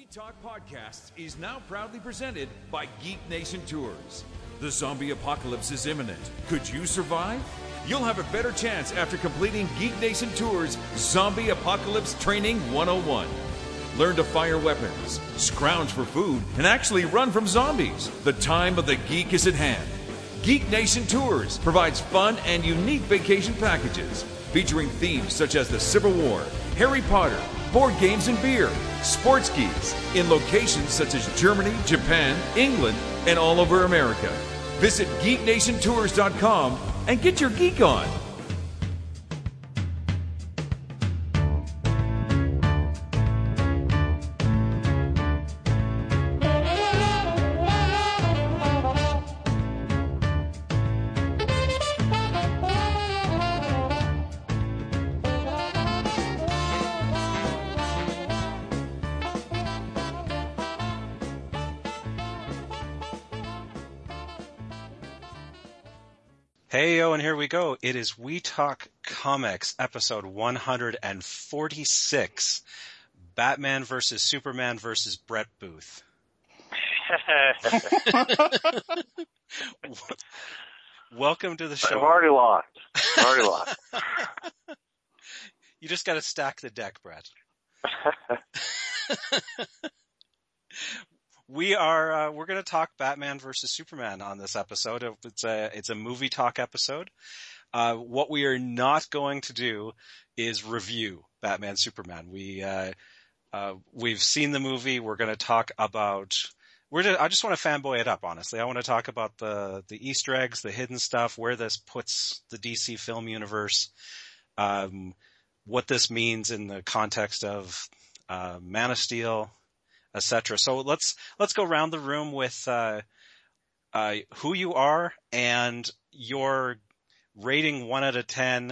Talk Podcasts is now proudly presented by Geek Nation Tours. The zombie apocalypse is imminent. Could you survive? You'll have a better chance after completing Geek Nation Tours Zombie Apocalypse Training 101. Learn to fire weapons, scrounge for food, and actually run from zombies. The time of the geek is at hand. Geek Nation Tours provides fun and unique vacation packages featuring themes such as the Civil War, Harry Potter, board games and beer, sports geeks in locations such as Germany, Japan, England, and all over America. Visit GeekNationTours.com and get your geek on. Hey, yo, and here we go. It is We Talk Comics, episode 146, Batman versus Superman versus Brett Booth. Welcome to the show. I've already lost. You just got to stack the deck, Brett. We're going to talk Batman versus Superman on this episode. It's a movie talk episode. What we are not going to do is review Batman Superman. We've seen the movie. We're going to talk about, I just want to fanboy it up, honestly. I want to talk about the Easter eggs, the hidden stuff, where this puts the DC film universe, what this means in the context of, Man of Steel, etc. So let's go around the room with who you are and your rating 1 to 10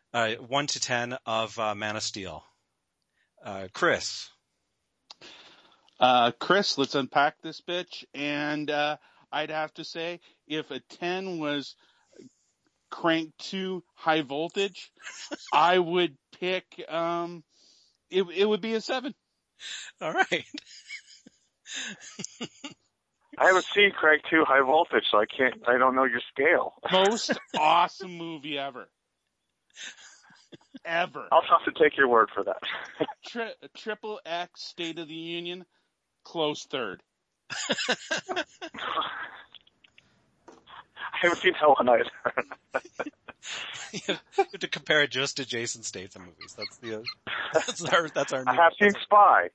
of Man of Steel. Chris. Chris, let's unpack this bitch. And I'd have to say, if a 10 was Crank 2 high voltage, I would pick. It would be a 7. All right. I haven't seen Craig 2 High Voltage, so I don't know your scale. Most awesome movie ever. Ever. I'll have to take your word for that. Triple X State of the Union, close third. I haven't seen that one either. You have to compare it just to Jason Statham movies. That's our. I have seen Spy.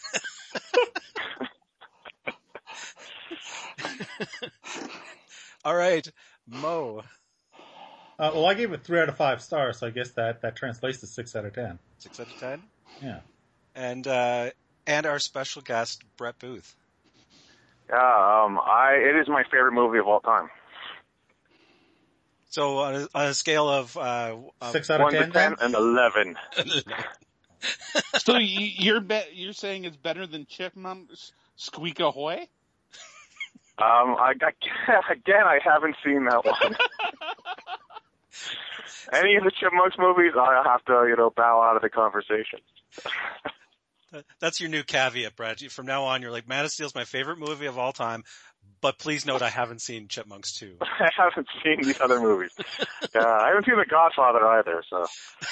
All right, Mo. Well, I gave it 3 out of 5 stars, so I guess that translates to 6 out of 10. 6 out of 10? Yeah. And our special guest, Brett Booth. It is my favorite movie of all time. So on a scale of 6 out of 10, 1 to 10 and 11. So you're saying it's better than Chipmunks Squeak Ahoy? Again, I haven't seen that one. Any of the Chipmunks movies, I have to, bow out of the conversation. That's your new caveat, Brad. From now on, you're like, Man of Steel's my favorite movie of all time, but please note I haven't seen Chipmunks 2. I haven't seen these other movies. I haven't seen The Godfather either, so.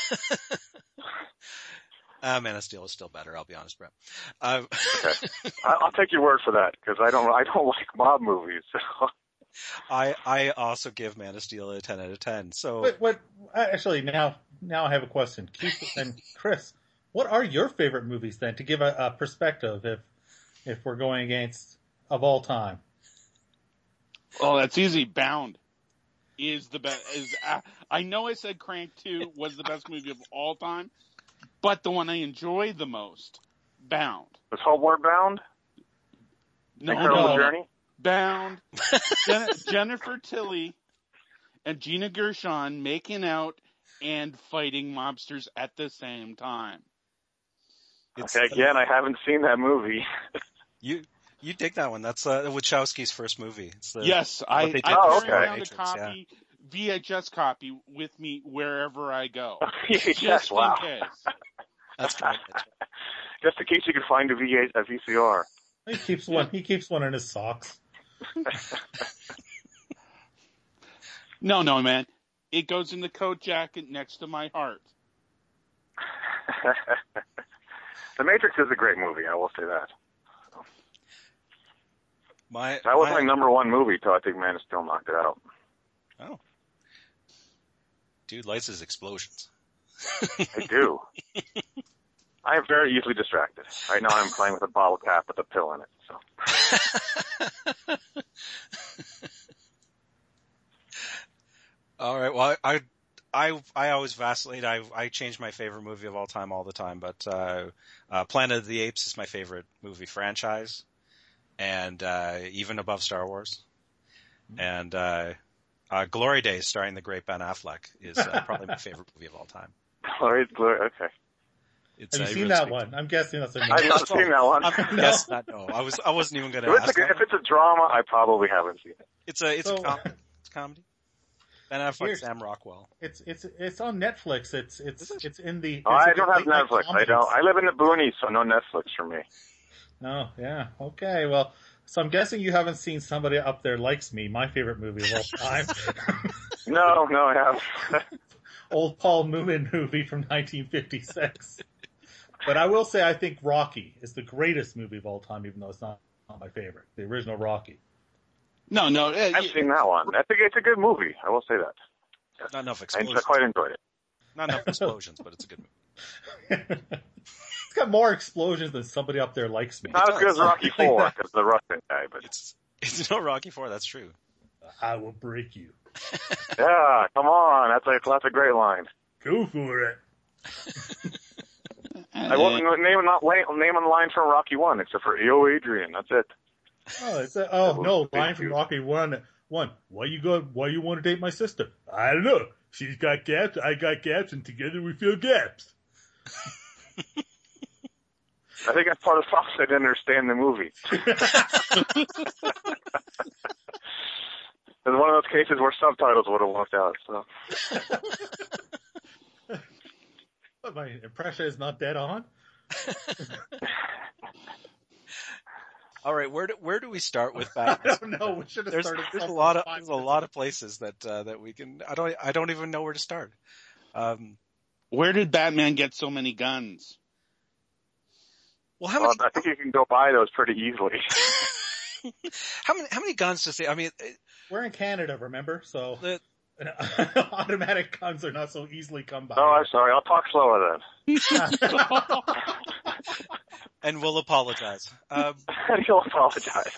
Man of Steel is still better, I'll be honest, Brett. Okay. I'll take your word for that, because I don't like mob movies. So. I also give Man of Steel a 10 out of 10. So Actually, now I have a question. Keith and Chris, what are your favorite movies then, to give a perspective if we're going against of all time? Oh, that's easy. Bound is the best. I know I said Crank 2 was the best movie of all time, but the one I enjoy the most, Bound. Was Homeward Bound? No. Journey? Bound. Jennifer Tilly and Gina Gershon making out and fighting mobsters at the same time. Again, I haven't seen that movie. You dig that one. That's Wachowski's first movie. Yes, I carry around a copy, VHS copy with me wherever I go. VHS, wow. That's kind of Just in case you can find a VCR. He keeps one. He keeps one in his socks. No, man. It goes in the coat jacket next to my heart. The Matrix is a great movie, I will say that. That was my number one movie till I think Man of Steel knocked it out. Oh. Dude likes his explosions. I do. I am very easily distracted. Right now I'm playing with a bottle cap with a pill in it, so. All right. Well, I always vacillate. I change my favorite movie of all time all the time, but Planet of the Apes is my favorite movie franchise, and even above Star Wars. And Glory Days, starring the great Ben Affleck, is probably my favorite movie of all time. Glory, okay. Have you seen that one? I'm guessing that's a movie. I've not seen that one. Yes, no. I wasn't even going to ask. If it's a drama, I probably haven't seen it. It's a comedy. Ben Affleck, Sam Rockwell. It's on Netflix. It's in the. I don't have Netflix. I don't. I live in the boonies, so no Netflix for me. Oh yeah. Okay. Well, so I'm guessing you haven't seen Somebody Up There Likes Me, my favorite movie of all time. No, I haven't. Old Paul Newman movie from 1956. But I will say I think Rocky is the greatest movie of all time, even though it's not my favorite. The original Rocky. No. I've seen that one. I think it's a good movie. I will say that. Not enough explosions. I quite enjoyed it. Not enough explosions, but it's a good movie. It's got more explosions than Somebody Up There Likes Me. Not as good as Rocky 4, because the Russian guy, but it's no Rocky 4. That's true. I will break you. Yeah, come on. That's a great line. Go for it. I wasn't naming the line from Rocky 1, except for Yo Adrian. That's it. Line from Rocky 1. Why you want to date my sister? I don't know. She's got gaps, I got gaps, and together we fill gaps. I think that's part of the problem. I didn't understand the movie. It's one of those cases where subtitles would have worked out. So. But my impression is not dead on. All right, where do we start with that? I don't know. We should have started. There's a lot of places that we can. I don't even know where to start. Where did Batman get so many guns? Well, I think you can go buy those pretty easily. How many guns does he? I mean, we're in Canada, remember? So automatic guns are not so easily come by. Oh, I'm sorry. I'll talk slower then. And we'll apologize. You'll apologize.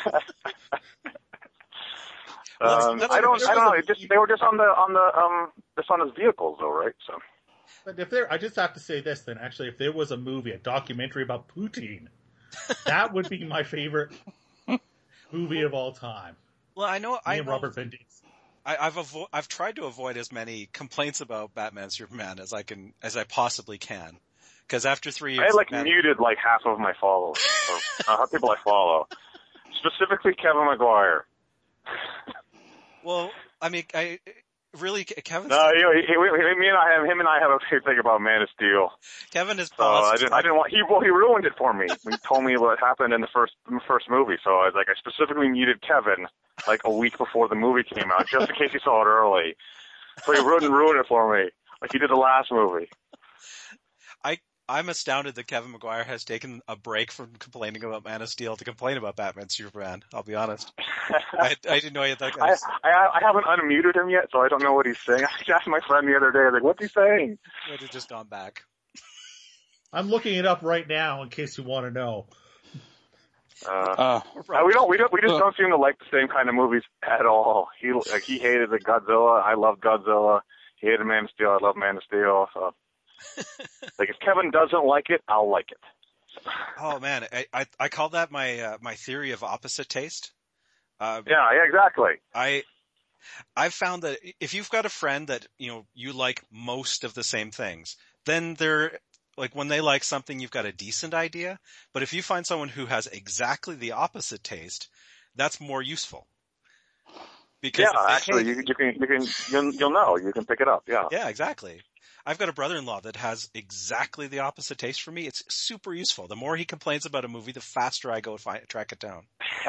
I don't know. They were just on his vehicles, though, right? So. But I just have to say this then. Actually, if there was a movie, a documentary about Poutine, that would be my favorite movie of all time. Well, I know. Robert Vindix. I've tried to avoid as many complaints about Batman Superman as I possibly can. Because after 3 years, I muted half of my followers, or people I follow, specifically Kevin Maguire. Well, I mean, Kevin. No, him and I have a thing about Man of Steel. Kevin is. So I didn't want. He ruined it for me. He told me what happened in the first movie. So I specifically muted Kevin a week before the movie came out, just in case he saw it early. So he wouldn't ruin it for me, like he did the last movie. I'm astounded that Kevin Maguire has taken a break from complaining about Man of Steel to complain about Batman Superman. I'll be honest. I didn't know he had that guy. I haven't unmuted him yet, so I don't know what he's saying. I asked my friend the other day, I was like, what's he saying? He had just gone back. I'm looking it up right now in case you want to know. We just don't seem to like the same kind of movies at all. He hated the Godzilla. I love Godzilla. He hated Man of Steel. I love Man of Steel. So. If Kevin doesn't like it, I'll like it. Oh man, I call that my theory of opposite taste. Yeah, exactly. I've found that if you've got a friend that you like most of the same things, then they're when they like something, you've got a decent idea. But if you find someone who has exactly the opposite taste, that's more useful. Because actually, you'll know. You can pick it up. Yeah. Yeah, exactly. I've got a brother-in-law that has exactly the opposite taste for me. It's super useful. The more he complains about a movie, the faster I go track it down.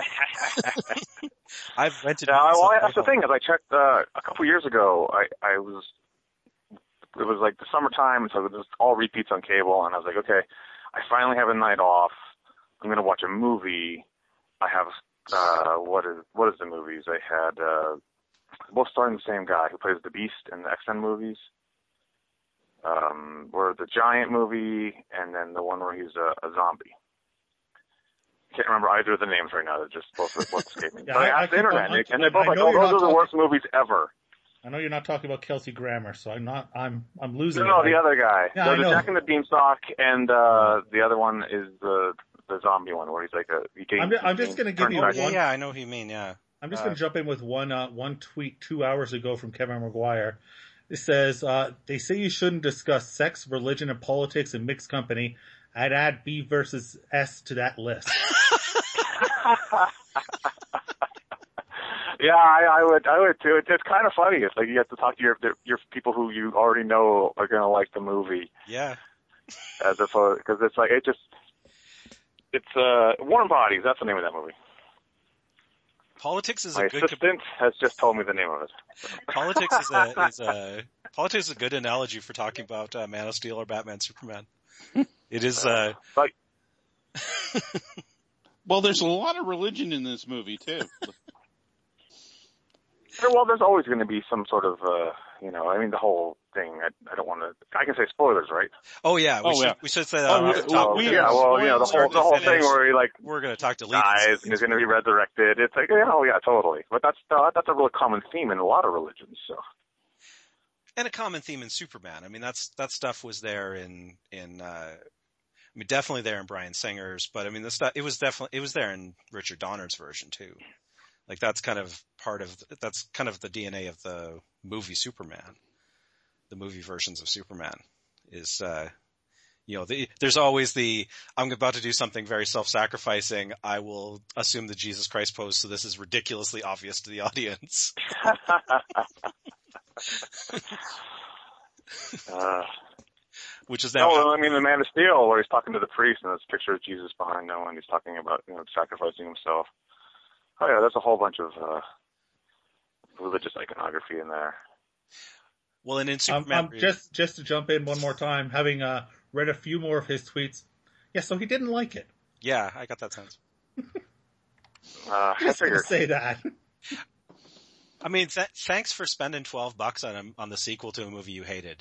I've rented. Well, that's the thing. Is I checked a couple years ago. It was like the summertime, so it was all repeats on cable, and I was like, okay, I finally have a night off. I'm going to watch a movie. I have what is the movies? I had both starring the same guy who plays the Beast in the X-Men movies. Were the Giant movie, and then the one where he's a zombie. Can't remember either of the names right now. They're just both escape me. Yeah, but I asked the internet, and they're both like, "Oh, those are the worst movies ever." I know you're not talking about Kelsey Grammer, so I'm losing. No, the other guy. Yeah, the Jack and the Beanstalk, and the other one is the zombie one where he's like I'm just going to give you one. Yeah, I know who you mean. Yeah. I'm just going to jump in with one tweet 2 hours ago from Kevin McGuire. It says, they say you shouldn't discuss sex, religion, and politics in mixed company. I'd add B versus S to that list. Yeah, I would too. It's kind of funny. It's like you have to talk to your people who you already know are going to like the movie. Yeah. As opposed, because it's like, it's Warm Bodies. That's the name of that movie. Politics is My assistant has just told me the name of it. Politics is a good analogy for talking about Man of Steel or Batman Superman. It is Well, there's a lot of religion in this movie too. Well, there's always going to be some sort of, the whole thing. I don't want to. I can say spoilers, right? Oh yeah, we should say that. Off the top. The whole thing where he we're going to talk to Lee dies and he's going to be resurrected. It's like, totally. But that's a real common theme in a lot of religions. So. And a common theme in Superman. I mean, that stuff was there in definitely there in Bryan Singer's, but I mean, it was there in Richard Donner's version too. Like that's kind of the DNA of the movie Superman. The movie versions of Superman is, there's always I'm about to do something very self-sacrificing. I will assume the Jesus Christ pose, so this is ridiculously obvious to the audience. Which is now. No, I mean, the Man of Steel, where he's talking to the priest, and there's a picture of Jesus behind him, and he's talking about, sacrificing himself. Oh yeah, there's a whole bunch of religious iconography in there. Well, and in Superman, just to jump in one more time, having read a few more of his tweets, yeah, so he didn't like it. Yeah, I got that sense. Just gonna say that. I mean, thanks for spending $12 on the sequel to a movie you hated.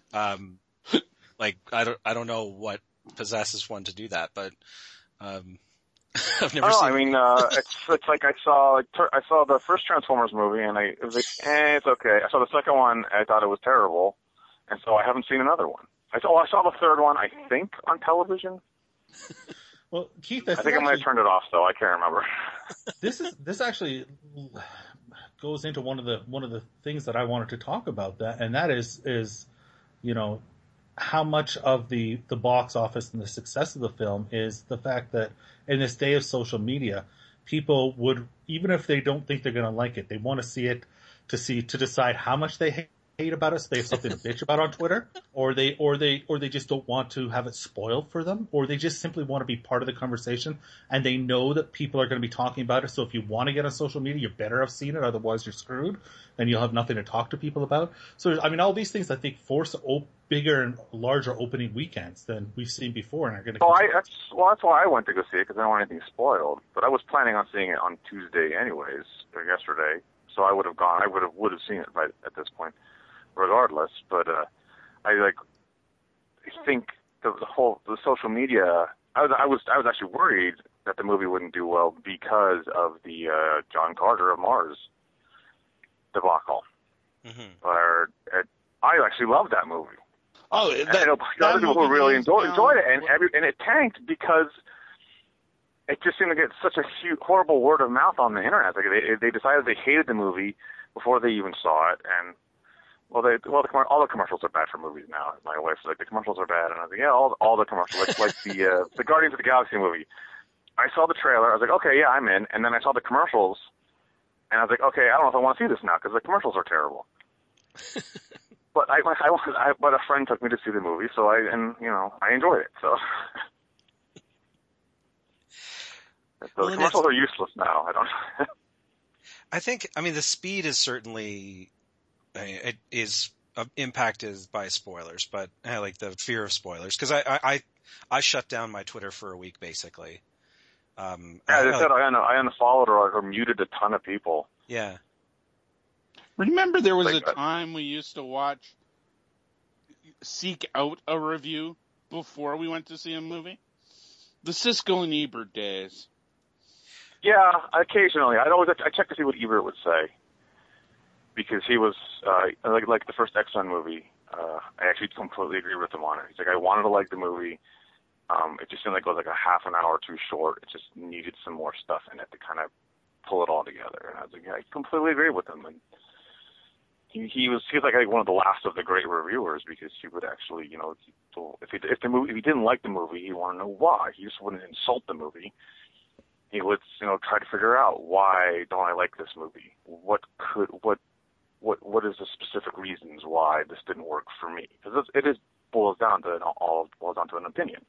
I don't know what possesses one to do that, but I've never seen. I mean, it's like I saw the first Transformers movie, and it was like, it's okay. I saw the second one, and I thought it was terrible, and so I haven't seen another one. I saw the third one, I think, on television. Well, Keith, I think I might have turned it off, though. I can't remember. This actually goes into one of the things that I wanted to talk about, and that is how much of the box office and the success of the film is the fact that in this day of social media, people would, even if they don't think they're going to like it, they want to see it to decide how much they hate about it, so they have something to bitch about on Twitter, or they just don't want to have it spoiled for them, or they just simply want to be part of the conversation, and they know that people are going to be talking about it. So if you want to get on social media, you better have seen it, otherwise you're screwed, and you'll have nothing to talk to people about. So I mean, all these things I think force bigger and larger opening weekends than we've seen before, and are going to. That's why I went to go see it, because I don't want anything spoiled. But I was planning on seeing it on Tuesday anyways, or yesterday, so I would have gone. I would have seen it right at this point, regardless. But I think the social media. I was actually worried that the movie wouldn't do well because of the John Carter of Mars debacle. Mm-hmm. Where I actually loved that movie. Oh, other people who really enjoyed it, and it tanked because it just seemed to get such a horrible word of mouth on the internet. Like they decided they hated the movie before they even saw it, and all the commercials are bad for movies now. My wife's like, the commercials are bad, and I was like, yeah, all the commercials, like the Guardians of the Galaxy movie. I saw the trailer, I was like, okay, yeah, I'm in, and then I saw the commercials, and I was like, okay, I don't know if I want to see this now because the commercials are terrible. but but a friend took me to see the movie, so I enjoyed it. So, the commercials are useless now. I don't. I think, the speed is certainly, it is impacted by spoilers, but like the fear of spoilers, because I shut down my Twitter for a week basically. I unfollowed or muted a ton of people. Yeah. Remember there was a time we used to seek out a review before we went to see a movie? The Siskel and Ebert days. Yeah, occasionally. I check to see what Ebert would say. Because he was, like the first X-Men movie, I actually completely agree with him on it. He's like, I wanted to like the movie. It just seemed like it was like a half an hour too short. It just needed some more stuff in it to kind of pull it all together. And I was like, yeah, I completely agree with him. And he was like one of the last of the great reviewers, because he would actually, if he didn't like the movie, he wanted to know why. He just wouldn't insult the movie. He would, try to figure out, why don't I like this movie? What is the specific reasons why this didn't work for me? Because it boils down to an opinion.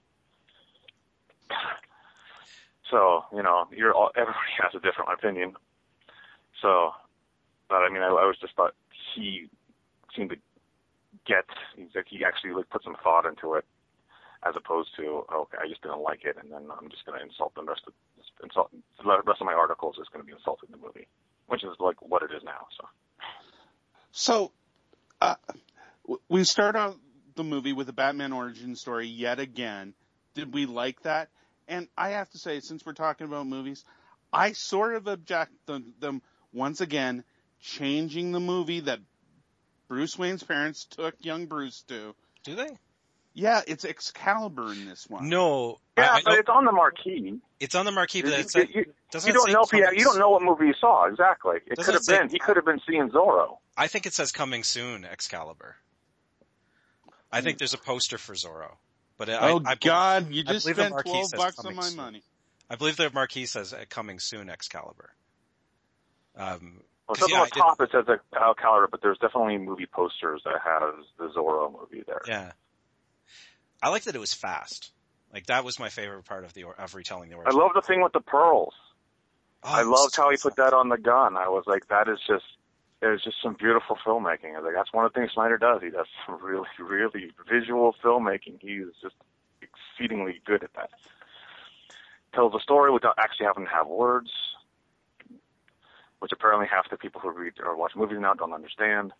So, everybody has a different opinion. So, but I always just thought he seemed to he actually put some thought into it, as opposed to, okay, I just didn't like it, and then I'm just going to insult the rest of my articles is going to be insulting the movie, which is like what it is now. So, we start out the movie with a Batman origin story yet again. Did we like that? And I have to say, since we're talking about movies, I sort of object them once again changing the movie that Bruce Wayne's parents took young Bruce to. Do they? Yeah, it's Excalibur in this one. No. Yeah, but it's on the marquee. It's on the marquee, but you don't know what movie you saw, exactly. It could have been. He could have been seeing Zorro. I think it says coming soon, Excalibur. I think there's a poster for Zorro. But God, you just spent $12 on my money. I believe the marquee says coming soon, Excalibur. Something on top it says Excalibur, but there's definitely movie posters that has the Zorro movie there. Yeah. I like that it was fast. Like, that was my favorite part of retelling the origin. I love the thing with the pearls. I loved how he put that on the gun. I was like, there's just some beautiful filmmaking. I was like, that's one of the things Snyder does. He does some really, really visual filmmaking. He is just exceedingly good at that. Tells a story without actually having to have words, which apparently half the people who read or watch movies now don't understand.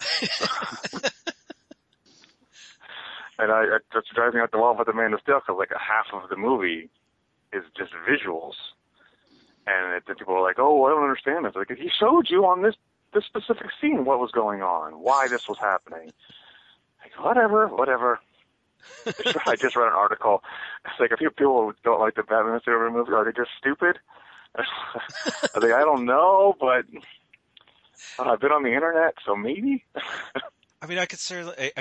And I just driving out the wall with the Man of Steel, because like a half of the movie is just visuals. And then people were like, oh, I don't understand this. Like, he showed you on this specific scene what was going on, why this was happening. Like, whatever. I just read an article. It's like, if people don't like the Batman Superman movie, are they just stupid? I think, I don't know, but I've been on the internet, so maybe. I could certainly.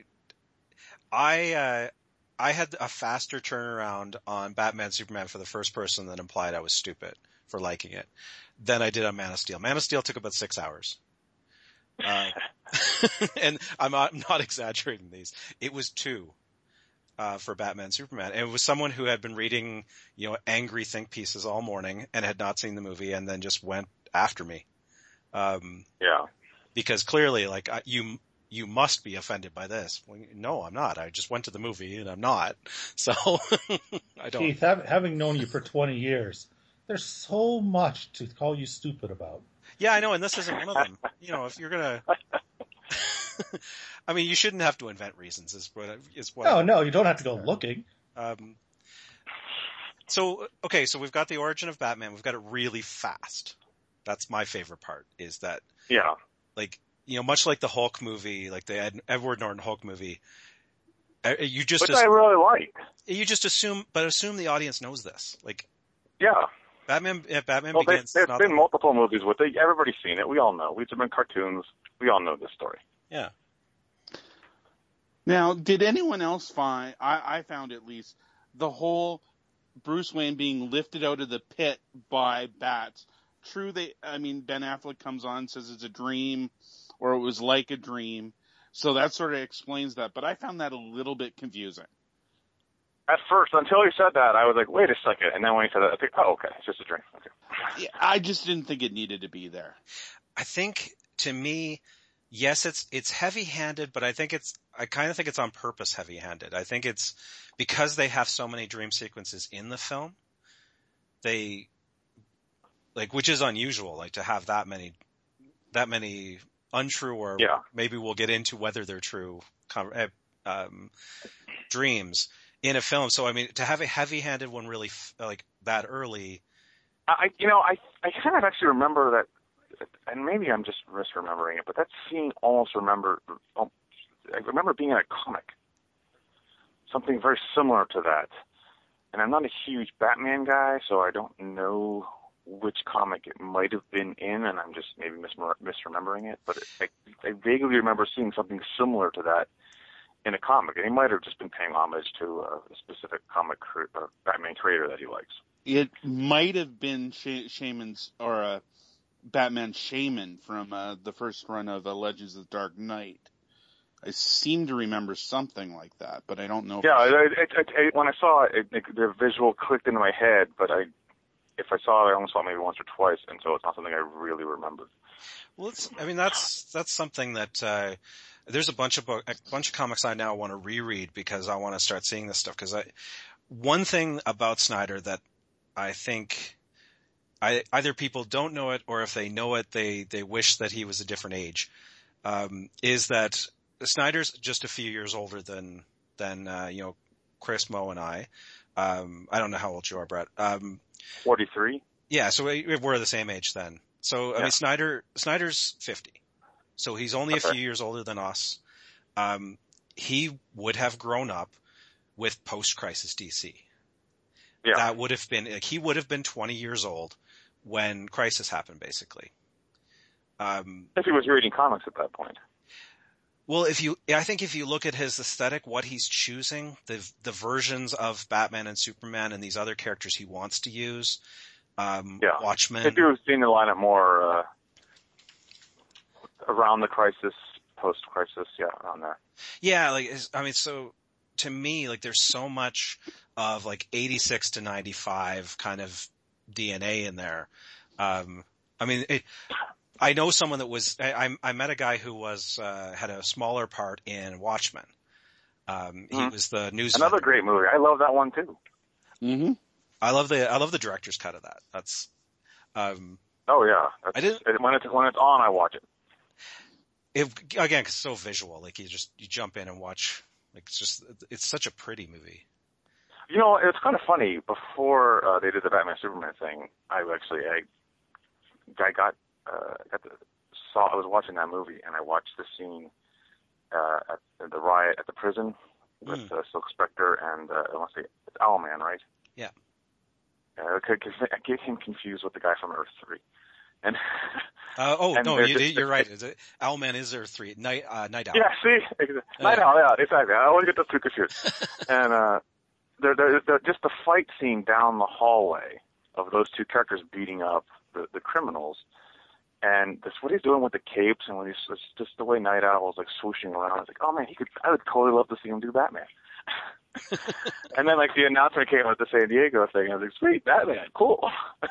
I had a faster turnaround on Batman Superman for the first person that implied I was stupid for liking it than I did on Man of Steel. Man of Steel took about 6 hours. And I'm not exaggerating these. It was 2 for Batman Superman. And it was someone who had been reading, angry think pieces all morning and had not seen the movie and then just went after me. Yeah. Because clearly, like, you must be offended by this. Well, no, I'm not. I just went to the movie and I'm not. So I don't. Keith, having known you for 20 years, there's so much to call you stupid about. Yeah, I know, and this isn't one of them. If you're gonna, you shouldn't have to invent reasons. Is what. No, you don't have to go looking. So we've got the origin of Batman. We've got it really fast. That's my favorite part. Is that much like the Hulk movie, like the Edward Norton Hulk movie, I really like. You just assume the audience knows this. Like, yeah. Batman Begins. There's been multiple movies with it. Everybody's seen it. We all know. We've been cartoons. We all know this story. Yeah. Now, did anyone else find, I found at least, the whole Bruce Wayne being lifted out of the pit by bats? True, Ben Affleck comes on and says it's a dream, or it was like a dream. So that sort of explains that. But I found that a little bit confusing. At first, until he said that, I was like, wait a second. And then when he said that, I think, oh, okay, it's just a drink. Okay. Yeah, I just didn't think it needed to be there. I think, to me, yes, it's heavy-handed, but I kind of think it's on purpose heavy-handed. I think it's because they have so many dream sequences in the film, which is unusual, like to have that many untrue, or maybe we'll get into whether they're true, dreams in a film. So, I mean, to have a heavy-handed one really like that early. I kind of actually remember that, and maybe I'm just misremembering it, but that scene I remember being in a comic. Something very similar to that. And I'm not a huge Batman guy, so I don't know which comic it might have been in, and I'm just maybe misremembering it. But I vaguely remember seeing something similar to that in a comic. And he might have just been paying homage to a specific comic Batman creator that he likes. It might have been Shaman's, or Batman Shaman from the first run of Legends of the Dark Knight. I seem to remember something like that, but I don't know. Yeah, when I saw it, the visual clicked into my head, but if I saw it, I only saw it maybe once or twice, and so it's not something I really remembered. Well, that's something that there's a bunch of comics I now want to reread because I want to start seeing this stuff. Because one thing about Snyder that I think either people don't know it, or if they know it, they wish that he was a different age. Is that Snyder's just a few years older than Chris, Mo, and I. I don't know how old you are, Brett. 43. Yeah, so we're the same age then. So I mean, Snyder's 50, so he's only a few years older than us. He would have grown up with post-crisis DC. Yeah, that would have been he would have been 20 years old when Crisis happened, basically. If he was reading comics at that point. Well, I think if you look at his aesthetic, what he's choosing, the versions of Batman and Superman and these other characters he wants to use, Watchmen. If you were seeing the lineup more around the Crisis, post-Crisis, around there. Yeah, so to me, there's so much of 86 to 95 kind of DNA in there. I know someone that was. I met a guy who had a smaller part in Watchmen. He was the news. Another great movie. I love that one too. Mm-hmm. I love the director's cut of that. That's. Oh yeah. When it's on, I watch it. Again, 'cause it's so visual. You jump in and watch. It's such a pretty movie. It's kind of funny. Before they did the Batman Superman thing, I was watching that movie, and I watched the scene at the riot at the prison with Silk Spectre and I want to say it's Owlman, right? Yeah. I get him confused with the guy from Earth 3. And you're right. Owlman is Earth 3. Night Owl. Yeah, see, Night Owl. Yeah, exactly. I always get those two confused. And they're just the fight scene down the hallway of those two characters beating up the criminals. And that's what he's doing with the capes, and it's just the way Night Owl is swooshing around. I was like, oh man, I would totally love to see him do Batman. And then the announcement came with the San Diego thing. I was like, sweet, Batman, cool.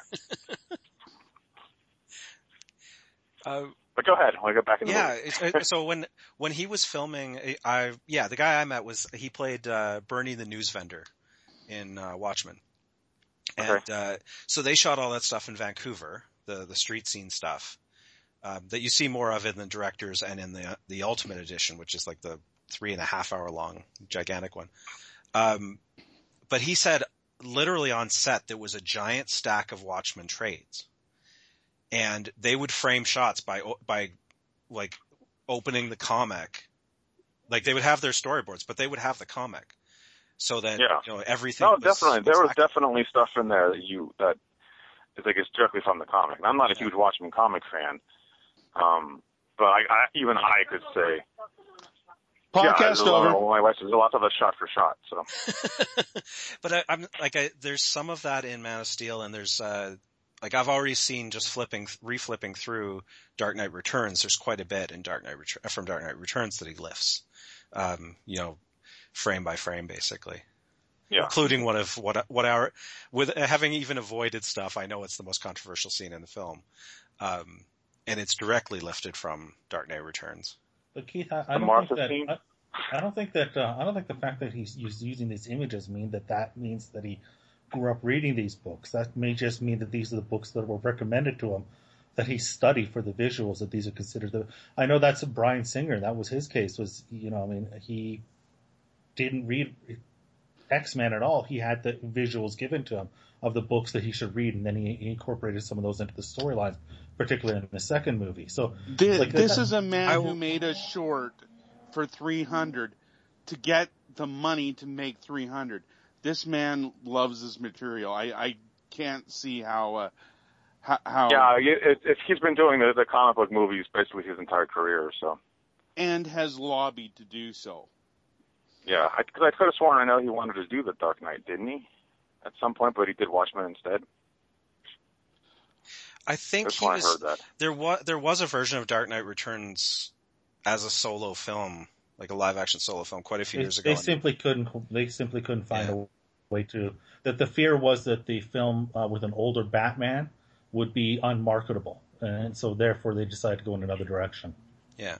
But go ahead. I'll get back in the movie. So when he was filming, the guy I met he played Bernie the news vendor in Watchmen. And so they shot all that stuff in Vancouver, the street scene stuff. That you see more of in the director's and in the Ultimate Edition, which is the 3.5 hour long gigantic one. But he said literally on set there was a giant stack of Watchmen trades, and they would frame shots by opening the comic. They would have their storyboards, but they would have the comic, so that everything. No, definitely, there was definitely stuff in there that is directly from the comic. And I'm not a huge Watchmen comic fan. But even I could say, podcast over. My wife says a lot of it shot for shot. So, but I'm there's some of that in Man of Steel, and there's like I've already seen just reflipping through Dark Knight Returns. There's quite a bit in from Dark Knight Returns that he lifts, frame by frame, basically. Yeah. Including one of with having even avoided stuff, I know it's the most controversial scene in the film. And it's directly lifted from Dark Knight Returns. But Keith, I don't think the fact that he's using these images that means that he grew up reading these books. That may just mean that these are the books that were recommended to him, that he studied for the visuals, that these are considered I know that's Bryan Singer. That was his case, he didn't read X-Men at all. He had the visuals given to him of the books that he should read, and then he incorporated some of those into the storylines, particularly in the second movie. So this is a man who made a short for 300 to get the money to make 300. This man loves his material. I can't see how. Yeah, he's been doing the comic book movies basically his entire career, so. And has lobbied to do so. Yeah, because I could have sworn I know he wanted to do the Dark Knight, didn't he? At some point, but he did Watchmen instead. I think I heard that. There was a version of Dark Knight Returns as a solo film, like a live action solo film, quite a few years ago. They simply couldn't find a way to. That the fear was that the film with an older Batman would be unmarketable, and so therefore they decided to go in another direction. Yeah.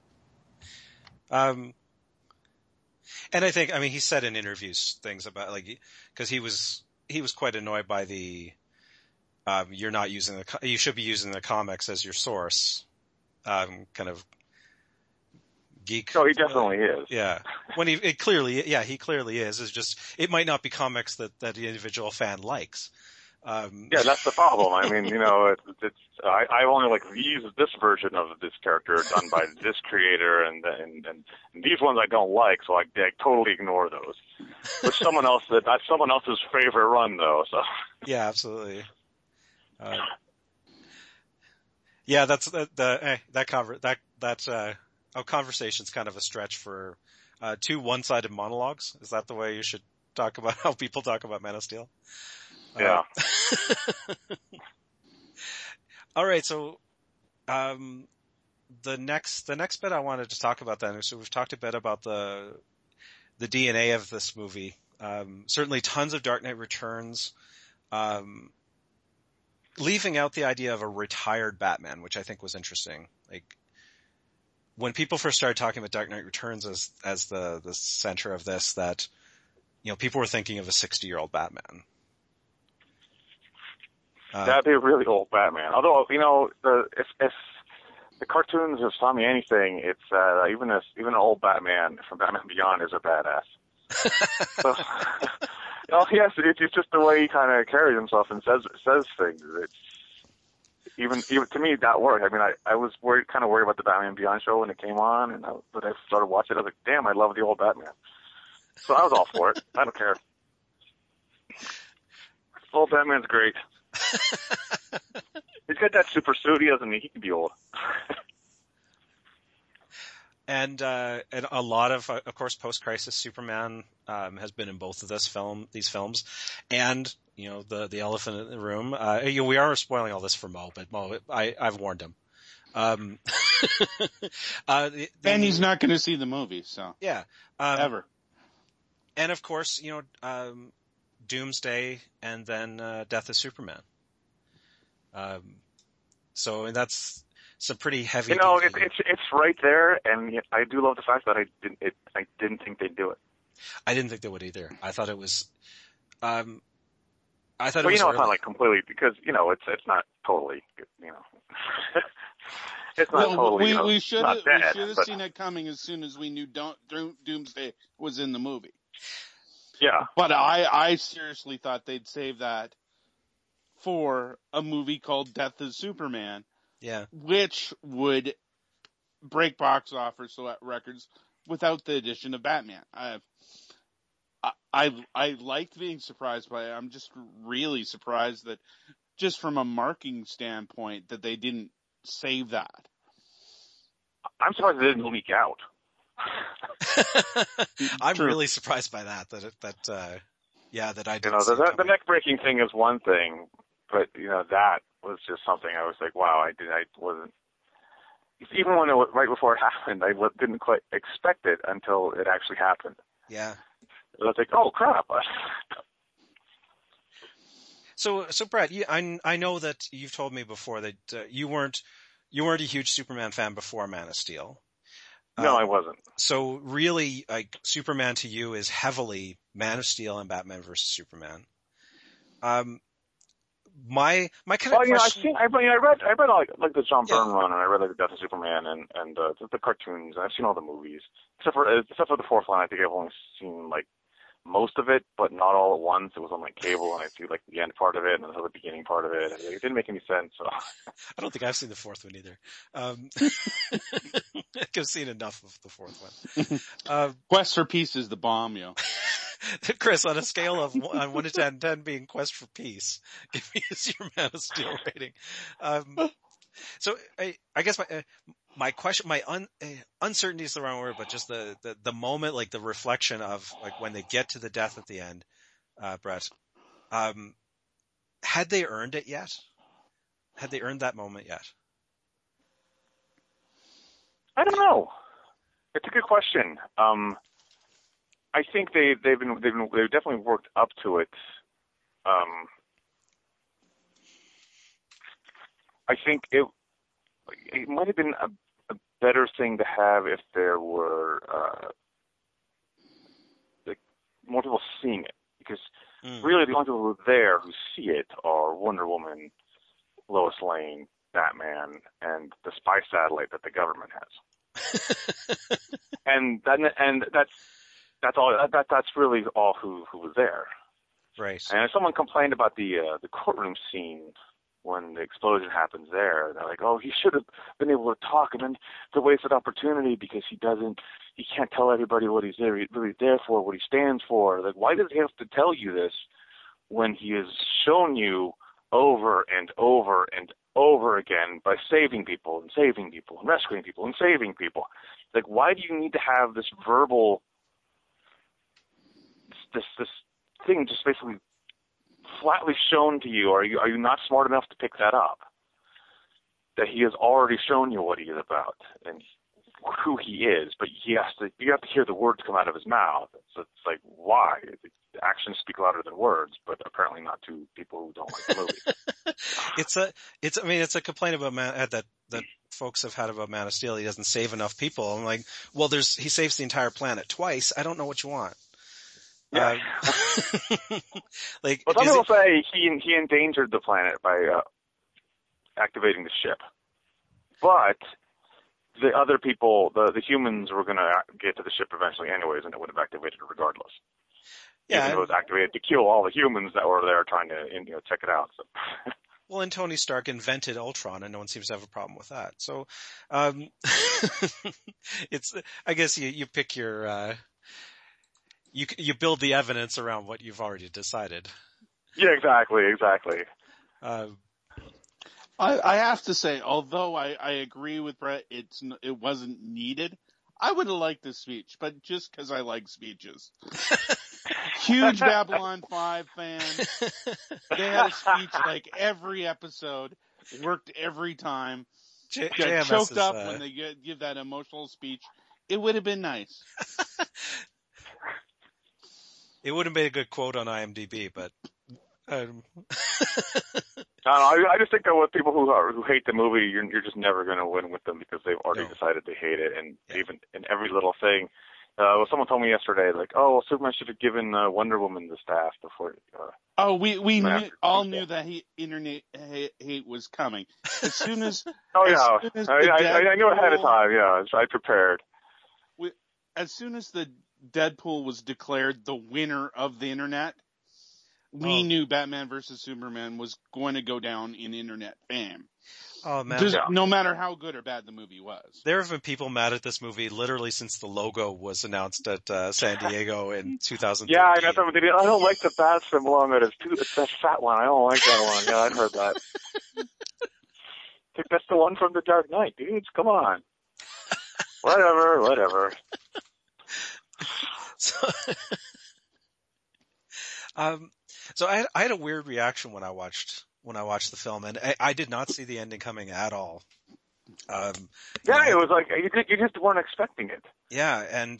And I think, he said in interviews things about because he was quite annoyed by the you're not using you should be using the comics as your source, kind of geek. Oh, he definitely is. Yeah. When he clearly is. It's just, it might not be comics that the individual fan likes. Yeah, that's the problem. I only this version of this character done by this creator, and these ones I don't like, so I totally ignore those. But that's someone else's favorite run, though. So yeah, absolutely. Yeah, that's conversation's kind of a stretch for two one-sided monologues. Is that the way you should talk about how people talk about Man of Steel? Yeah. All right. So, the next bit I wanted to talk about then. So we've talked a bit about the DNA of this movie. Certainly tons of Dark Knight Returns. Leaving out the idea of a retired Batman, which I think was interesting. Like, when people first started talking about Dark Knight Returns as the center of this, that, people were thinking of a 60-year-old Batman. That'd be a really old Batman. Although, if the cartoons have taught me anything, it's even an old Batman from Batman Beyond is a badass. So, yes, it's just the way he kind of carries himself and says things. It's even to me that worked. I was kind of worried about the Batman Beyond show when it came on, but I started watching it. I was like, damn, I love the old Batman. So I was all for it. I don't care. Old Batman's great. He's got that super suit. He can be old. And a lot of course, post-crisis Superman has been in both of these films, and the elephant in the room. We are spoiling all this for Mo, but Mo, I've warned him. And he's not going to see the movie, so yeah, ever. And of course, Doomsday, and then Death of Superman. So that's some pretty heavy. It's right there, and I do love the fact that I didn't think they'd do it. I didn't think they would either. I thought it was. It's not like completely, because it's not totally. It's not totally. We should have seen it coming as soon as we knew Doomsday was in the movie. Yeah, but I seriously thought they'd save that for a movie called Death of Superman. Yeah, which would break box office records without the addition of Batman. I liked being surprised by it. I'm just really surprised that, just from a marketing standpoint, that they didn't save that. I'm surprised it didn't leak out. I'm really surprised by that I did. The neck breaking thing is one thing, but that was just something I was like, wow, I wasn't, even when it was right before it happened, I didn't quite expect it until it actually happened. Yeah. I was like, oh crap. So Brett, I know that you've told me before that you weren't a huge Superman fan before Man of Steel. No, I wasn't. So really, like, Superman to you is heavily Man of Steel and Batman versus Superman. My kind of question. I read all, like the John Byrne run, and I read like the Death of Superman and the cartoons, and I've seen all the movies except for the fourth one. I think I've only seen like most of it, but not all at once. It was on like cable, and I see like the end part of it and the beginning part of it. And it didn't make any sense. So. I don't think I've seen the fourth one either. I've seen enough of the fourth one. Quest for Peace is the bomb, yo. Chris, on a scale of 1 to 10, 10 being Quest for Peace, give me your Man of Steel rating. So I guess my question, uncertainty is the wrong word, but just the moment, like the reflection of like when they get to the death at the end, Brett, had they earned it yet? Had they earned that moment yet? I don't know. It's a good question. I think they've definitely worked up to it. I think it might have been a better thing to have if there were like more people seeing it, because really the only people who are there who see it are Wonder Woman, Lois Lane, Batman, and the spy satellite that the government has. and that's all. That's really all who was there. Right. And if someone complained about the courtroom scene when the explosion happens there, they're like, "Oh, he should have been able to talk, and then it's a wasted opportunity because he can't tell everybody what he's really there for, what he stands for. Like, why does he have to tell you this when he has shown you over and over and over again by saving people and saving people and rescuing people and saving people? Like, why do you need to have this verbal this thing just basically flatly shown to you? Are you not smart enough to pick that up? That he has already shown you what he is about and who he is, but you have to hear the words come out of his mouth. So it's like, why? Actions speak louder than words, but apparently not to people who don't like the movie. It's a complaint about that folks have had about Man of Steel. He doesn't save enough people. I'm like, well, he saves the entire planet twice. I don't know what you want. Yeah. Like, well, some people say he endangered the planet by activating the ship, but the other people, the humans, were going to get to the ship eventually anyways, and it would have activated it regardless. Yeah, even though it was activated to kill all the humans that were there trying to check it out. So. Well, and Tony Stark invented Ultron, and no one seems to have a problem with that. So, I guess you pick your. You build the evidence around what you've already decided. Yeah, exactly. I have to say, although I agree with Brett, it wasn't needed. I would have liked this speech, but just because I like speeches. Huge Babylon 5 fan. They had a speech like every episode, worked every time. Got choked up when they give that emotional speech. It would have been nice. It would have made a good quote on IMDb, but I just think that with people who hate the movie, you're just never going to win with them because they've already decided they hate it, and even in every little thing. Someone told me yesterday, like, "Oh, well, Superman should have given Wonder Woman the staff before." We all knew that internet hate was coming as soon as. I knew ahead of time. Yeah, I prepared. As soon as the Deadpool was declared the winner of the internet, we knew Batman vs. Superman was going to go down in internet fame. Oh man! No matter how good or bad the movie was, there have been people mad at this movie literally since the logo was announced at San Diego in 2013. Yeah, I don't like the bat symbol on it. It's that fat one. I don't like that one. Yeah, I've heard that. I think that's the one from The Dark Knight, dudes. Come on. Whatever. So I had a weird reaction when I watched when I watched the film, and I did not see the ending coming at all. Yeah, it was like you just weren't expecting it. Yeah, and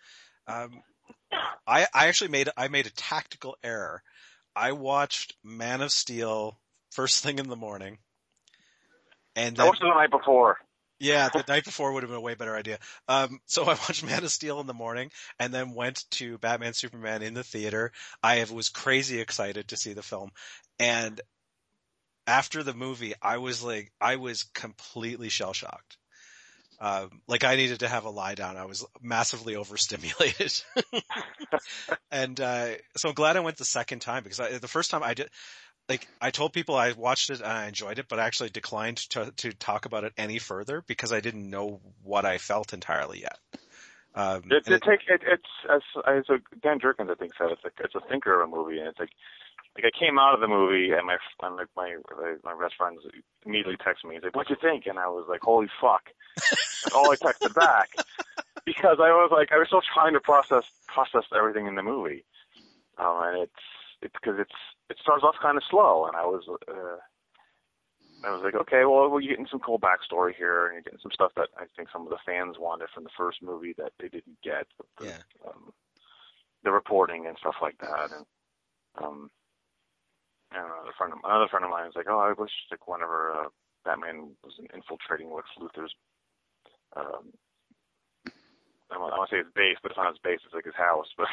I actually made a tactical error. I watched Man of Steel first thing in the morning, and then, I watched it the night before. Yeah, the night before would have been a way better idea. So I watched Man of Steel in the morning and then went to Batman Superman in the theater. I was crazy excited to see the film. And after the movie, I was completely shell-shocked. Like I needed to have a lie down. I was massively overstimulated. And, so I'm glad I went the second time because the first time I did, like, I told people I watched it and I enjoyed it, but I actually declined to talk about it any further because I didn't know what I felt entirely yet. It's as Dan Jerkins, I think, said, it's a thinker of a movie, and it's like I came out of the movie and my best friends immediately texted me. He's like, "What'd you think?" And I was like, "Holy fuck!" That's all I texted back because I was still trying to process everything in the movie, and it's because it starts off kind of slow, and I was like, okay, well, we're getting some cool backstory here, and you're getting some stuff that I think some of the fans wanted from the first movie that they didn't get. The reporting and stuff like that, and another friend of mine was like, "Oh, I wish like whenever Batman was infiltrating Lex Luthor's, I want to say his base, but it's not his base; it's like his house." But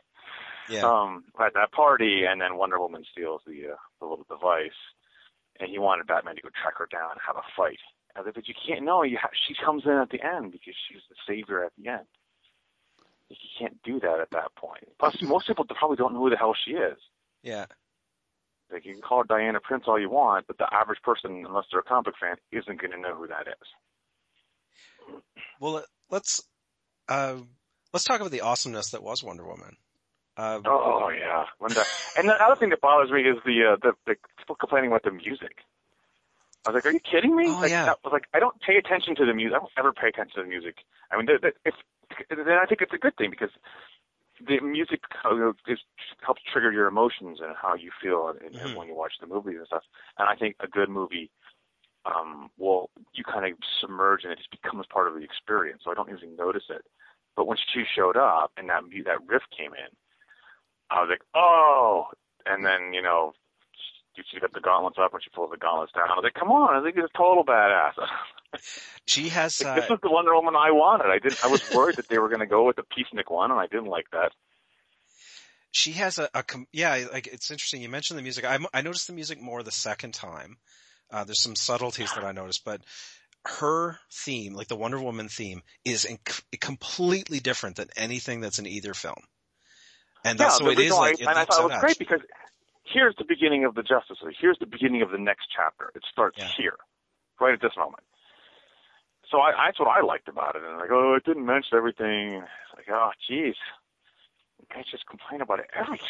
at that party, and then Wonder Woman steals the little device, and he wanted Batman to go track her down and have a fight. I was like, but you can't know. She comes in at the end because she's the savior at the end. You can't do that at that point. Plus, most people probably don't know who the hell she is. Yeah. Like, you can call her Diana Prince all you want, but the average person, unless they're a comic fan, isn't going to know who that is. Well, let's talk about the awesomeness that was Wonder Woman. Oh yeah, and the other thing that bothers me is the people complaining about the music. I was like, "Are you kidding me?" I don't pay attention to the music. I don't ever pay attention to the music. I mean, then I think it's a good thing because the music helps trigger your emotions and how you feel when you watch the movies and stuff. And I think a good movie, you kind of submerge and it just becomes part of the experience. So I don't usually notice it. But when she showed up and that riff came in, I was like, oh! And then, she got the gauntlets up and she pulls the gauntlets down. I was like, come on, I think it's a total badass. She has, this is the Wonder Woman I wanted. I was worried that they were going to go with the peacenik one, and I didn't like that. She has it's interesting. You mentioned the music. I noticed the music more the second time. There's some subtleties that I noticed, but her theme, like the Wonder Woman theme, is completely different than anything that's in either film. And that's the way it is. And I thought it was great because here's the beginning of the Justice League. Here's the beginning of the next chapter. It starts here, right at this moment. So that's what I liked about it. And like, oh, it didn't mention everything. It's like, oh, geez. You guys just complain about everything.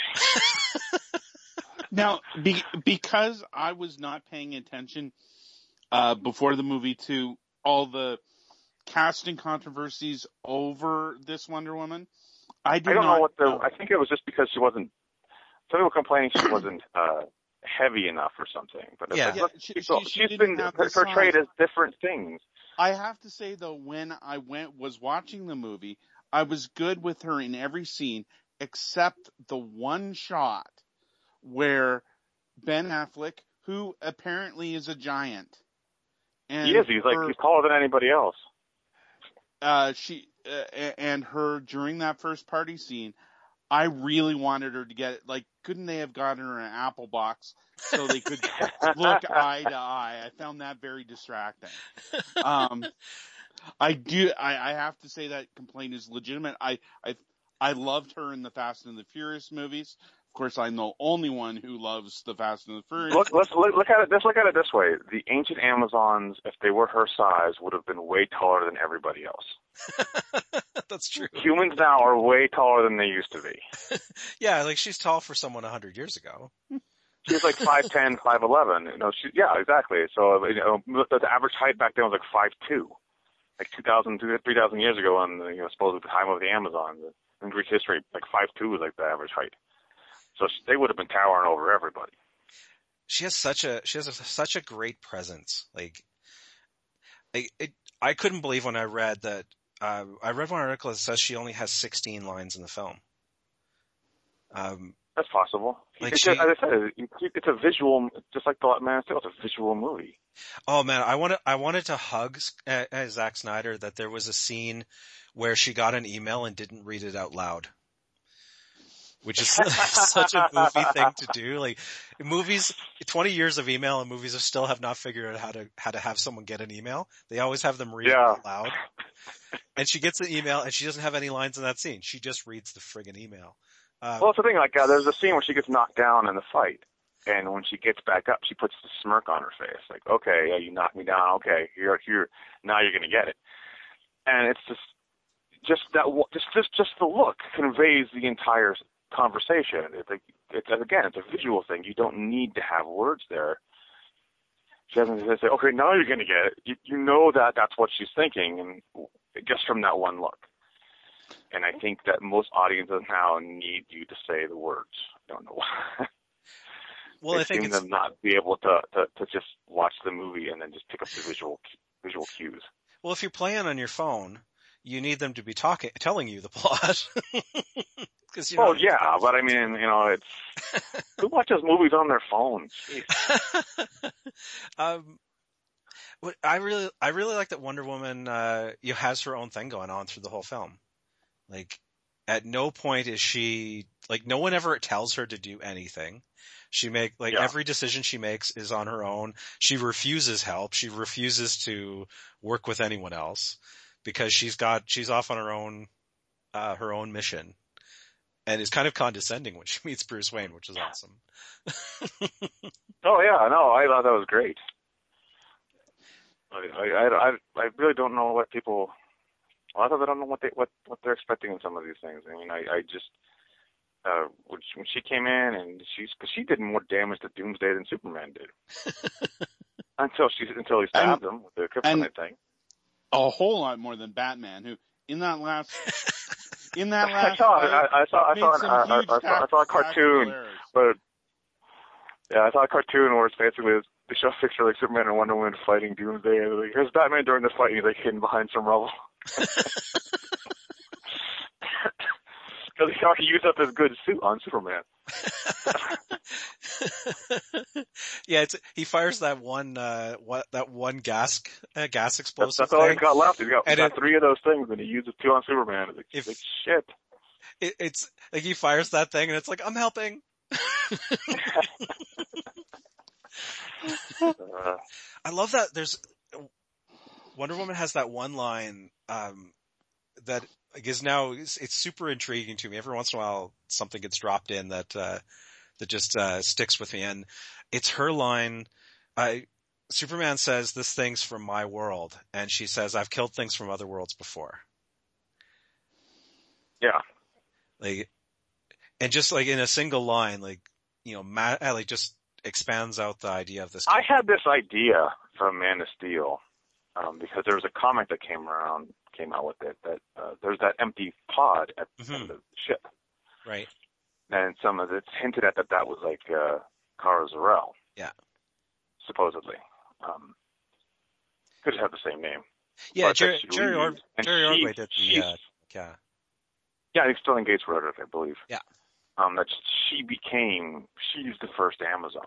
Now, because I was not paying attention before the movie to all the casting controversies over this Wonder Woman, I don't know I think it was just because she wasn't. Some people were complaining she wasn't heavy enough or something. But she's been portrayed as different things. I have to say though, when I was watching the movie, I was good with her in every scene except the one shot where Ben Affleck, who apparently is a giant, and he is. He's taller than anybody else. And her during that first party scene, I really wanted her to get it. Like, couldn't they have gotten her an apple box so they could look eye to eye? I found that very distracting. I have to say that complaint is legitimate. I loved her in the Fast and the Furious movies. Of course, I'm the only one who loves the Fast and the Furious. Look at it. Let's look at it this way: the ancient Amazons, if they were her size, would have been way taller than everybody else. That's true. Humans now are way taller than they used to be. Yeah, like she's tall for someone 100 years ago. She was like 5'10", 5'11". Yeah, exactly. So the average height back then was like 5'2", like 2,000, 3,000 years ago. On supposedly the time of the Amazons in Greek history, like 5'2" was like the average height. So they would have been towering over everybody. she has such a great presence. I couldn't believe when I read that. I read one article that says she only has 16 lines in the film. That's possible. Like as I said, it's a visual, just like the Man of Steel. It's a visual movie. Oh man, I wanted to hug Zack Snyder that there was a scene where she got an email and didn't read it out loud. Which is such a movie thing to do. Like movies, 20 years of email and movies still have not figured out how to have someone get an email. They always have them read it out loud. And she gets an email and she doesn't have any lines in that scene. She just reads the friggin' email. Well, it's the thing. Like there's a scene where she gets knocked down in the fight, and when she gets back up, she puts the smirk on her face. Like, okay, yeah, you knocked me down. Okay, here, now you're gonna get it. And it's just the look conveys the entire conversation. It's a visual thing. You don't need to have words there. She doesn't say, okay, now you're gonna get it. You know that's what she's thinking, and just from that one look. And I think that most audiences now need you to say the words. I don't know why. Well, I think seem to not be able to just watch the movie and then just pick up the visual cues. Well, if you're playing on your phone, you need them to be telling you the plot. Well, yeah, but I mean, it's who watches movies on their phone? I really like that Wonder Woman has her own thing going on through the whole film. Like, at no point is she, like, no one ever tells her to do anything. Every decision she makes is on her own. She refuses help. She refuses to work with anyone else because she's off on her own mission. And is kind of condescending when she meets Bruce Wayne, which is awesome. Oh yeah, no, I thought that was great. I really don't know what people. A lot of them don't know what they're expecting in some of these things. I mean, I just when she came in and she did more damage to Doomsday than Superman did. until he stabbed him with the kryptonite thing. A whole lot more than Batman, who in that last I saw a cartoon, but yeah, I saw a cartoon where it's basically they show a picture like Superman and Wonder Woman fighting Doomsday, and like, here's Batman during the fight, and he's like hidden behind some rubble. Because he already used up his good suit on Superman. Yeah, he fires that one gas explosive. That's all he's got left. He's got 3 of those things, and he uses 2 on Superman. It's like shit. It's like he fires that thing, and it's like, I'm helping. I love that. Wonder Woman has that one line that is now it's super intriguing to me. Every once in a while, something gets dropped in that just sticks with me, and it's her line. Superman says, "This thing's from my world," and she says, "I've killed things from other worlds before." Yeah. And just like in a single line, just expands out the idea of this. I had this idea from Man of Steel, because there was a comic that came out with it that there's that empty pod at the end of the ship. Right. And some of it's hinted at that was like Kara Zor-El. Yeah. Supposedly. Could have the same name. Yeah, Jerry Ordway did the yeah. Yeah, he's still engaged with her, I believe. Yeah. That she's the first Amazon.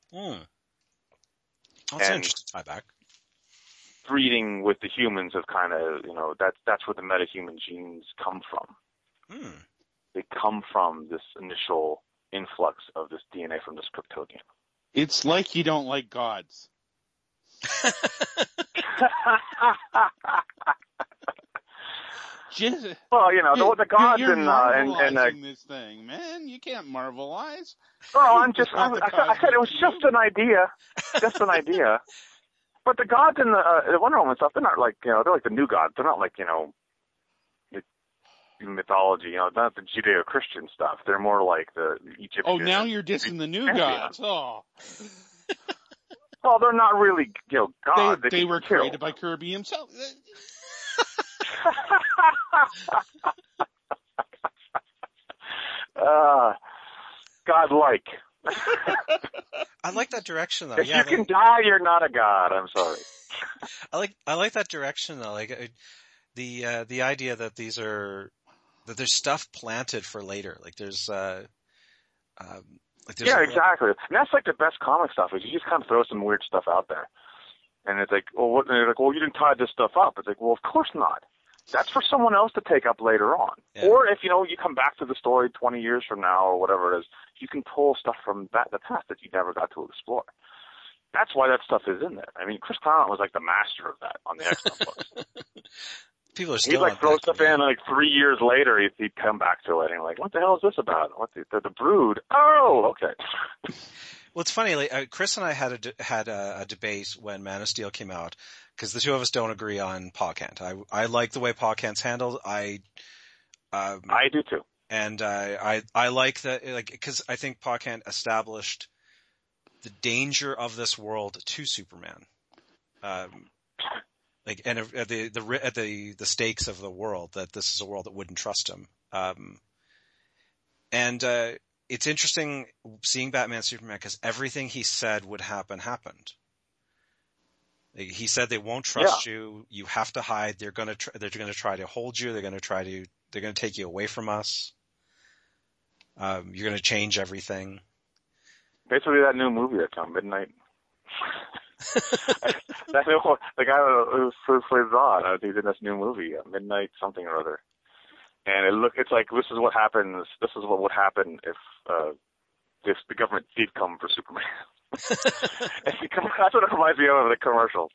That's an interesting tie back. Breeding with the humans have kind of, that's where the metahuman genes come from. They come from this initial influx of this DNA from this Kryptonian. It's like you don't like gods. Well, the gods you're and this thing, man. You can't marvelize. Oh, I said it was just an idea. Just an idea. But the gods in the Wonder Woman stuff, they're not like, they're like the new gods. They're not like, the mythology, not the Judeo-Christian stuff. They're more like the Egyptian. Oh, now you're dissing the new gods. Oh. Well, they're not really, gods. They were created by Kirby himself. Godlike. I like that direction though. If Yeah, you can die, you're not a god. I'm sorry. I like that direction though. Like the idea that that there's stuff planted for later. Like there's Yeah, exactly. And that's like the best comic stuff is you just kind of throw some weird stuff out there, and it's like, well, what? And they're like, well, you didn't tie this stuff up. It's like, well, of course not. That's for someone else to take up later on. Yeah. Or if, you come back to the story 20 years from now or whatever it is, you can pull stuff from the past that you never got to explore. That's why that stuff is in there. I mean, Chris Claremont was like the master of that on the X-Men books. People are He'd still like throw stuff in, like 3 years later, he'd come back to it and like, what the hell is this about? What the Brood? Oh, okay. Well, it's funny. Like Chris and I had a debate when Man of Steel came out because the two of us don't agree on Pa Kent. I like the way Pa Kent's handled. I do too. And I like that, like, because I think Pa Kent established the danger of this world to Superman. Like, and at the stakes of the world, that this is a world that wouldn't trust him. It's interesting seeing Batman Superman because everything he said would happen happened. Like, he said they won't trust you. You have to hide. They're going to try to hold you. They're going to take you away from us. You're going to change everything. Basically, that new movie that's on Midnight. That new, the guy who plays Zod, he's in this new movie, Midnight something or other. And it's like this is what happens. This is what would happen if the government did come for Superman. That's what it reminds me of the commercials.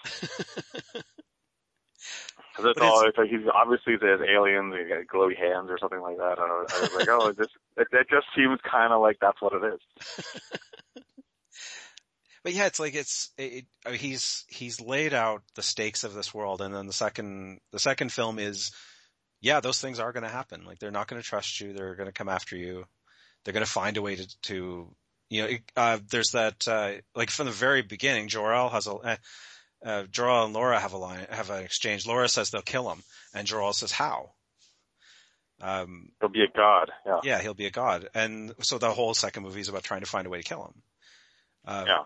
Because it's like he's obviously there's aliens, he got glowy hands or something like that. I was like, oh, it just seems kind of like that's what it is. But yeah, it's like he's laid out the stakes of this world, and then the second film is, yeah, those things are going to happen. Like they're not going to trust you. They're going to come after you. They're going to find a way to there's that like from the very beginning, Jor-El and Laura have an exchange. Laura says they'll kill him, and Jor-El says how. He'll be a god. Yeah. Yeah, he'll be a god, and so the whole second movie is about trying to find a way to kill him. Yeah.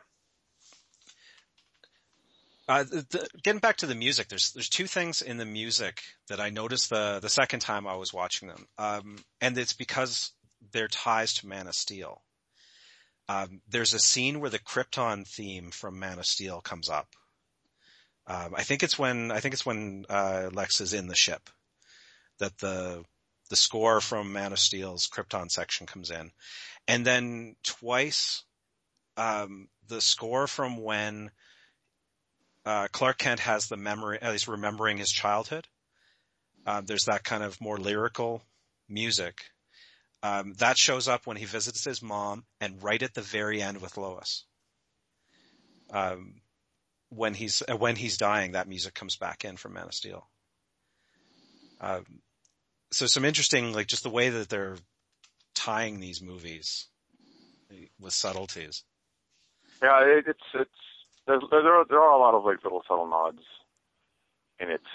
Getting back to the music, there's two things in the music that I noticed the second time I was watching them, and it's because they're ties to Man of Steel. There's a scene where the Krypton theme from Man of Steel comes up. I think it's when Lex is in the ship that the score from Man of Steel's Krypton section comes in, and then twice the score from when Clark Kent has the memory, at least remembering his childhood. There's that kind of more lyrical music. That shows up when he visits his mom and right at the very end with Lois. When he's dying, that music comes back in from Man of Steel. So some interesting, like just the way that they're tying these movies with subtleties. Yeah, there are a lot of like little subtle nods in it.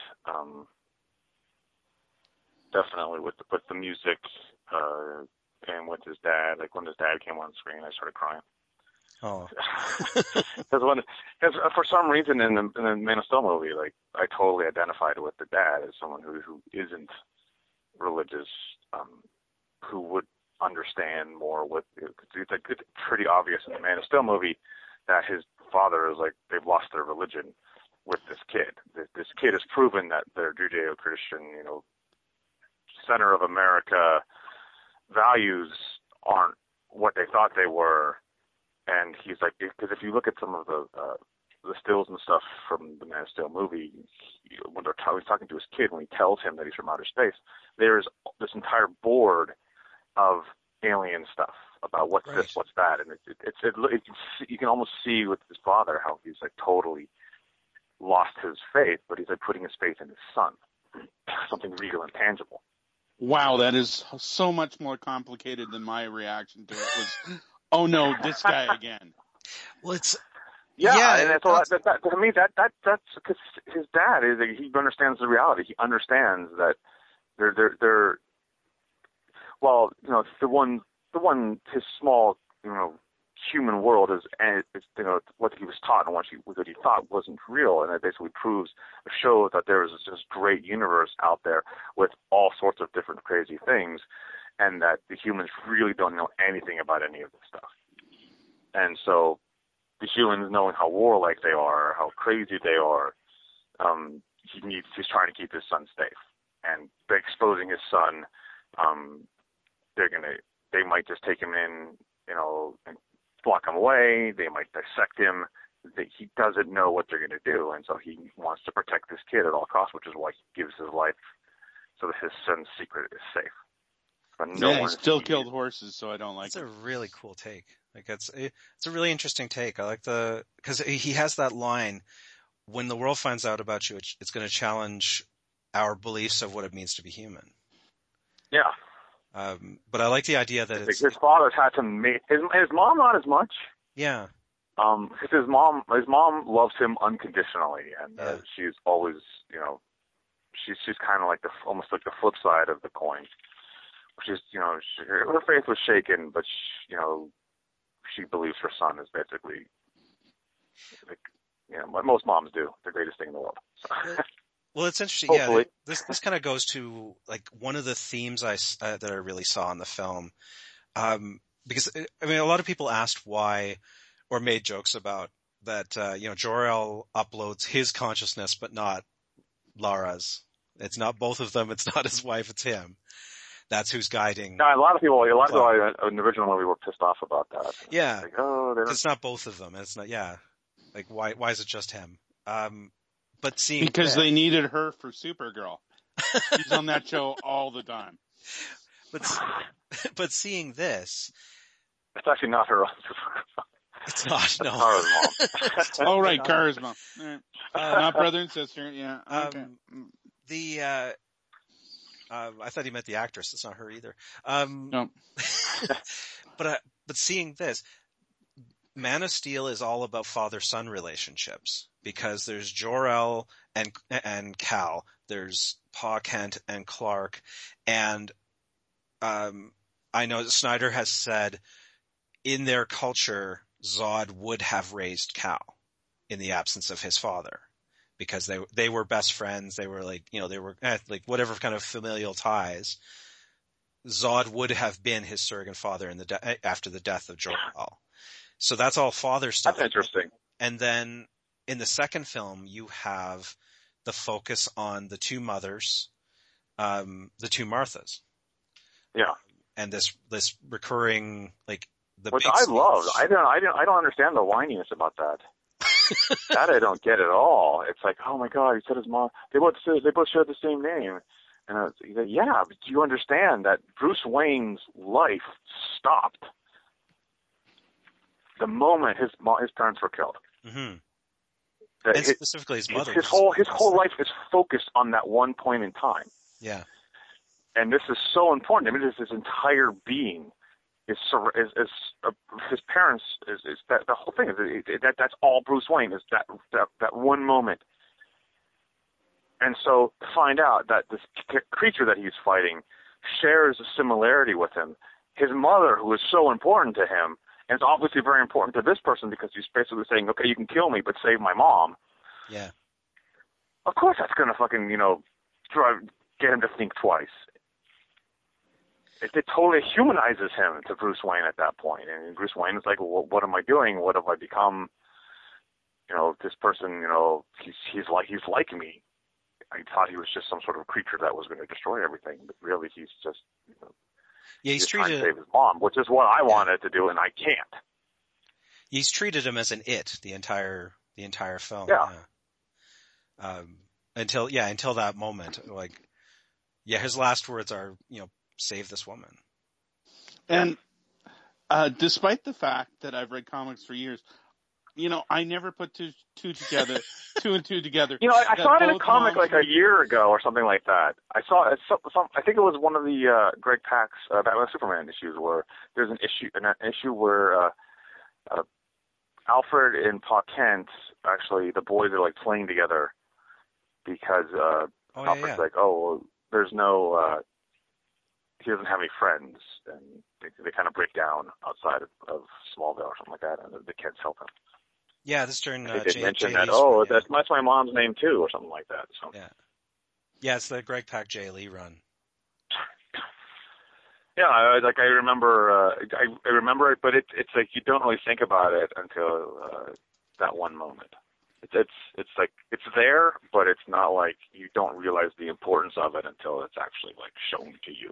Definitely with the music and with his dad. Like when his dad came on screen, I started crying. Oh, because for some reason in the Man of Steel movie, like I totally identified with the dad as someone who isn't religious, who would understand more. It's like it's pretty obvious in the Man of Steel movie that his father is like they've lost their religion with this kid. This kid has proven that their Judeo-Christian, center of America values aren't what they thought they were. And he's like, because if you look at some of the stills and stuff from the Man of Steel movie, when he's talking to his kid, when he tells him that he's from outer space, there's this entire board of alien stuff about what's this, what's that, and you can almost see with his father how he's like totally lost his faith, but he's like putting his faith in his son, something real and tangible. Wow, that is so much more complicated than my reaction to it was. Oh no, this guy again. Well, it's and it's that to me that's because his dad he understands the reality. He understands that they're well, the one his small human world is what he was taught and what he thought wasn't real, and it basically shows that there is this great universe out there with all sorts of different crazy things, and that the humans really don't know anything about any of this stuff. And so the humans, knowing how warlike they are, how crazy they are, he's trying to keep his son safe. And by exposing his son, they might just take him in, and block him away. They might dissect him. He doesn't know what they're going to do, and so he wants to protect this kid at all costs, which is why he gives his life so that his son's secret is safe. But he still killed horses, so I don't like it. It's a really cool take. Like it's a really interesting take. I like because he has that line, when the world finds out about you, it's going to challenge our beliefs of what it means to be human. Yeah. But I like the idea that his father's had to make his mom not as much. Yeah. Because his mom loves him unconditionally, and she's always, she's kind of like almost like the flip side of the coin. Which is, her faith was shaken, but she believes her son is basically, what most moms do, the greatest thing in the world. So. Well, it's interesting. Hopefully. Yeah, this kind of goes to like one of the themes that I really saw in the film, because I mean, a lot of people asked why, or made jokes about that. Jor-El uploads his consciousness, but not Lara's. It's not both of them. It's not his wife. It's him. That's who's guiding. No, a lot of people in the original movie were pissed off about that. Yeah, like, it's not both of them. It's not. Yeah, like why is it just him? But seeing because they needed her for Supergirl. She's on that show all the time. But seeing this, it's actually not her. It's not. No. Kara's mom. Oh right, Kara's mom. Right. Not brother and sister. Yeah. Okay. I thought he meant the actress. It's not her either. No. But seeing this, Man of Steel is all about father-son relationships, because there's Jor-El and Kal, there's Pa Kent and Clark, and I know Snyder has said in their culture, Zod would have raised Kal in the absence of his father, because they were best friends. They were like, they were like whatever kind of familial ties. Zod would have been his surrogate father after the death of Jor-El. So that's all father stuff. That's interesting. And then in the second film, you have the focus on the two mothers, the two Marthas. Yeah. And this recurring, like, which I love. I don't understand the whininess about that. That I don't get at all. It's like, oh my God, he said his mom. They both share the same name. And yeah, but do you understand that Bruce Wayne's life stopped the moment his parents were killed? Mm-hmm. And specifically his mother. His whole life is focused on that one point in time. Yeah. And this is so important. I mean, his entire being is his parents is that the whole thing is that's all Bruce Wayne is that one moment. And so to find out that this creature that he's fighting shares a similarity with him, his mother, who is so important to him, and it's obviously very important to this person because he's basically saying, okay, you can kill me, but save my mom. Yeah. Of course that's going to fucking, get him to think twice. It totally humanizes him to Bruce Wayne at that point. And Bruce Wayne is like, well, what am I doing? What have I become? This person, he's like me. I thought he was just some sort of creature that was going to destroy everything, but really he's just, he's trying to save his mom, which is what I wanted to do, and I can't. He's treated him as an the entire film. Yeah. Until that moment, his last words are, save this woman. And despite the fact that I've read comics for years, I never put two and two together. I saw it in a comic like a year ago or something like that. I saw I think it was one of the Greg Pak's Batman Superman issues where there's an issue where Alfred and Pa Kent, actually the boys are like playing together because Alfred's like, oh, well, there's no he doesn't have any friends, and they kind of break down outside of Smallville or something like that, and the kids help him. Yeah, this during They did mention that. Lee's Oh, run, yeah. that's my mom's name too, or something like that. So. Yeah, it's the Greg Pak Jay Lee run. Yeah, I remember. I remember it, but it's like you don't really think about it until that one moment. It's like it's there, but it's not like you don't realize the importance of it until it's actually like shown to you.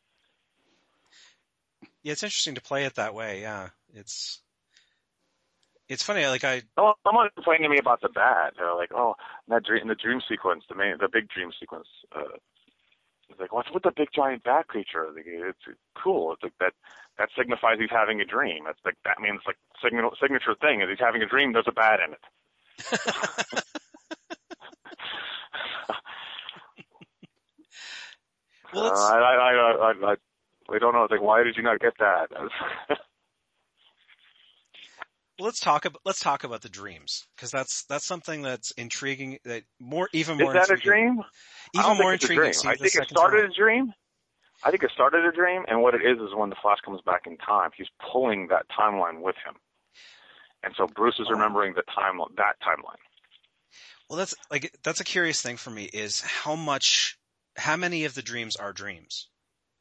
Yeah, it's interesting to play it that way. Yeah, it's funny. Like someone complaining to me about the bat. They're like, oh, the dream sequence, the big dream sequence. It's like, what's with the big giant bat creature? It's cool. It's like that signifies he's having a dream. That's like that means like signature thing is he's having a dream. There's a bat in it. Well, we don't know. It's like, why did you not get that? Well, let's talk about the dreams, because that's something that's intriguing. Even more. Is that intriguing. A dream? Even more intriguing. I think it started a dream. I think it started a dream, and what it is when the Flash comes back in time, he's pulling that timeline with him, and so Bruce is remembering that timeline. Well, that's a curious thing for me is how many of the dreams are dreams?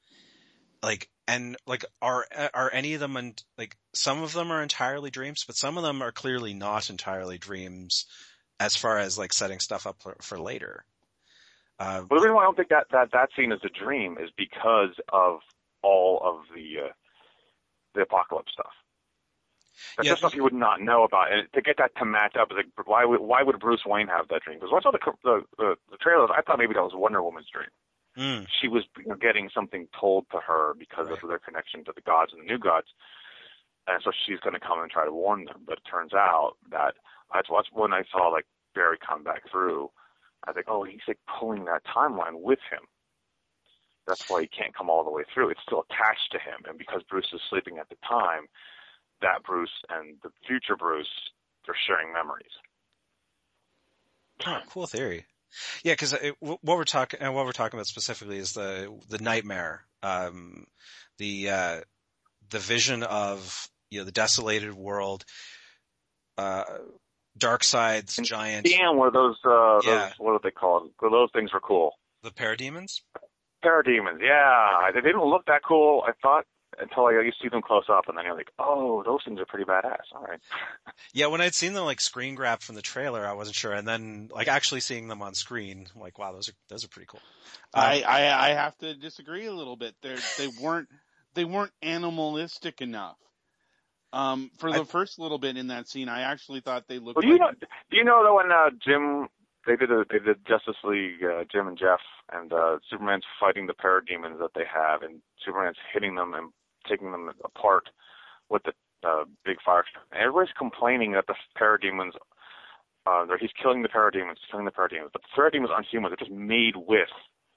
Are any of them, some of them are entirely dreams, but some of them are clearly not entirely dreams as far as like setting stuff up for later. Well, the reason why I don't think that scene is a dream is because of all of the Apocalypse stuff. That's just stuff you would not know about, and to get that to match up, is like, why would Bruce Wayne have that dream? Because once I saw the trailers, I thought maybe that was Wonder Woman's dream. She was getting something told to her because of their connection to the gods and the new gods, and so she's going to come and try to warn them. But it turns out that when I saw like Barry come back through, I think, oh, he's like pulling that timeline with him. That's why he can't come all the way through. It's still attached to him, and because Bruce is sleeping at the time, that Bruce and the future Bruce, they're sharing memories. Oh, cool theory. Yeah, because what we're talking about specifically is the nightmare, the vision of the desolated world, Darkseid's giant. Damn, were those what are they called? Those things were cool. The parademons. Parademons, yeah. They didn't look that cool, I thought, until you see them close up, and then you're like, oh, those things are pretty badass. All right. Yeah, when I'd seen them like screen grab from the trailer, I wasn't sure, and then like actually seeing them on screen, I'm like, wow, those are pretty cool. I have to disagree a little bit. They weren't animalistic enough. For the first little bit in that scene, I actually thought they looked. Well, do you know that when Jim they did Justice League, Jim and Jeff, and Superman's fighting the parademons that they have, and Superman's hitting them and taking them apart with the big fire. And everybody's complaining that the parademons, he's killing the parademons, but the parademons aren't human. They're just made with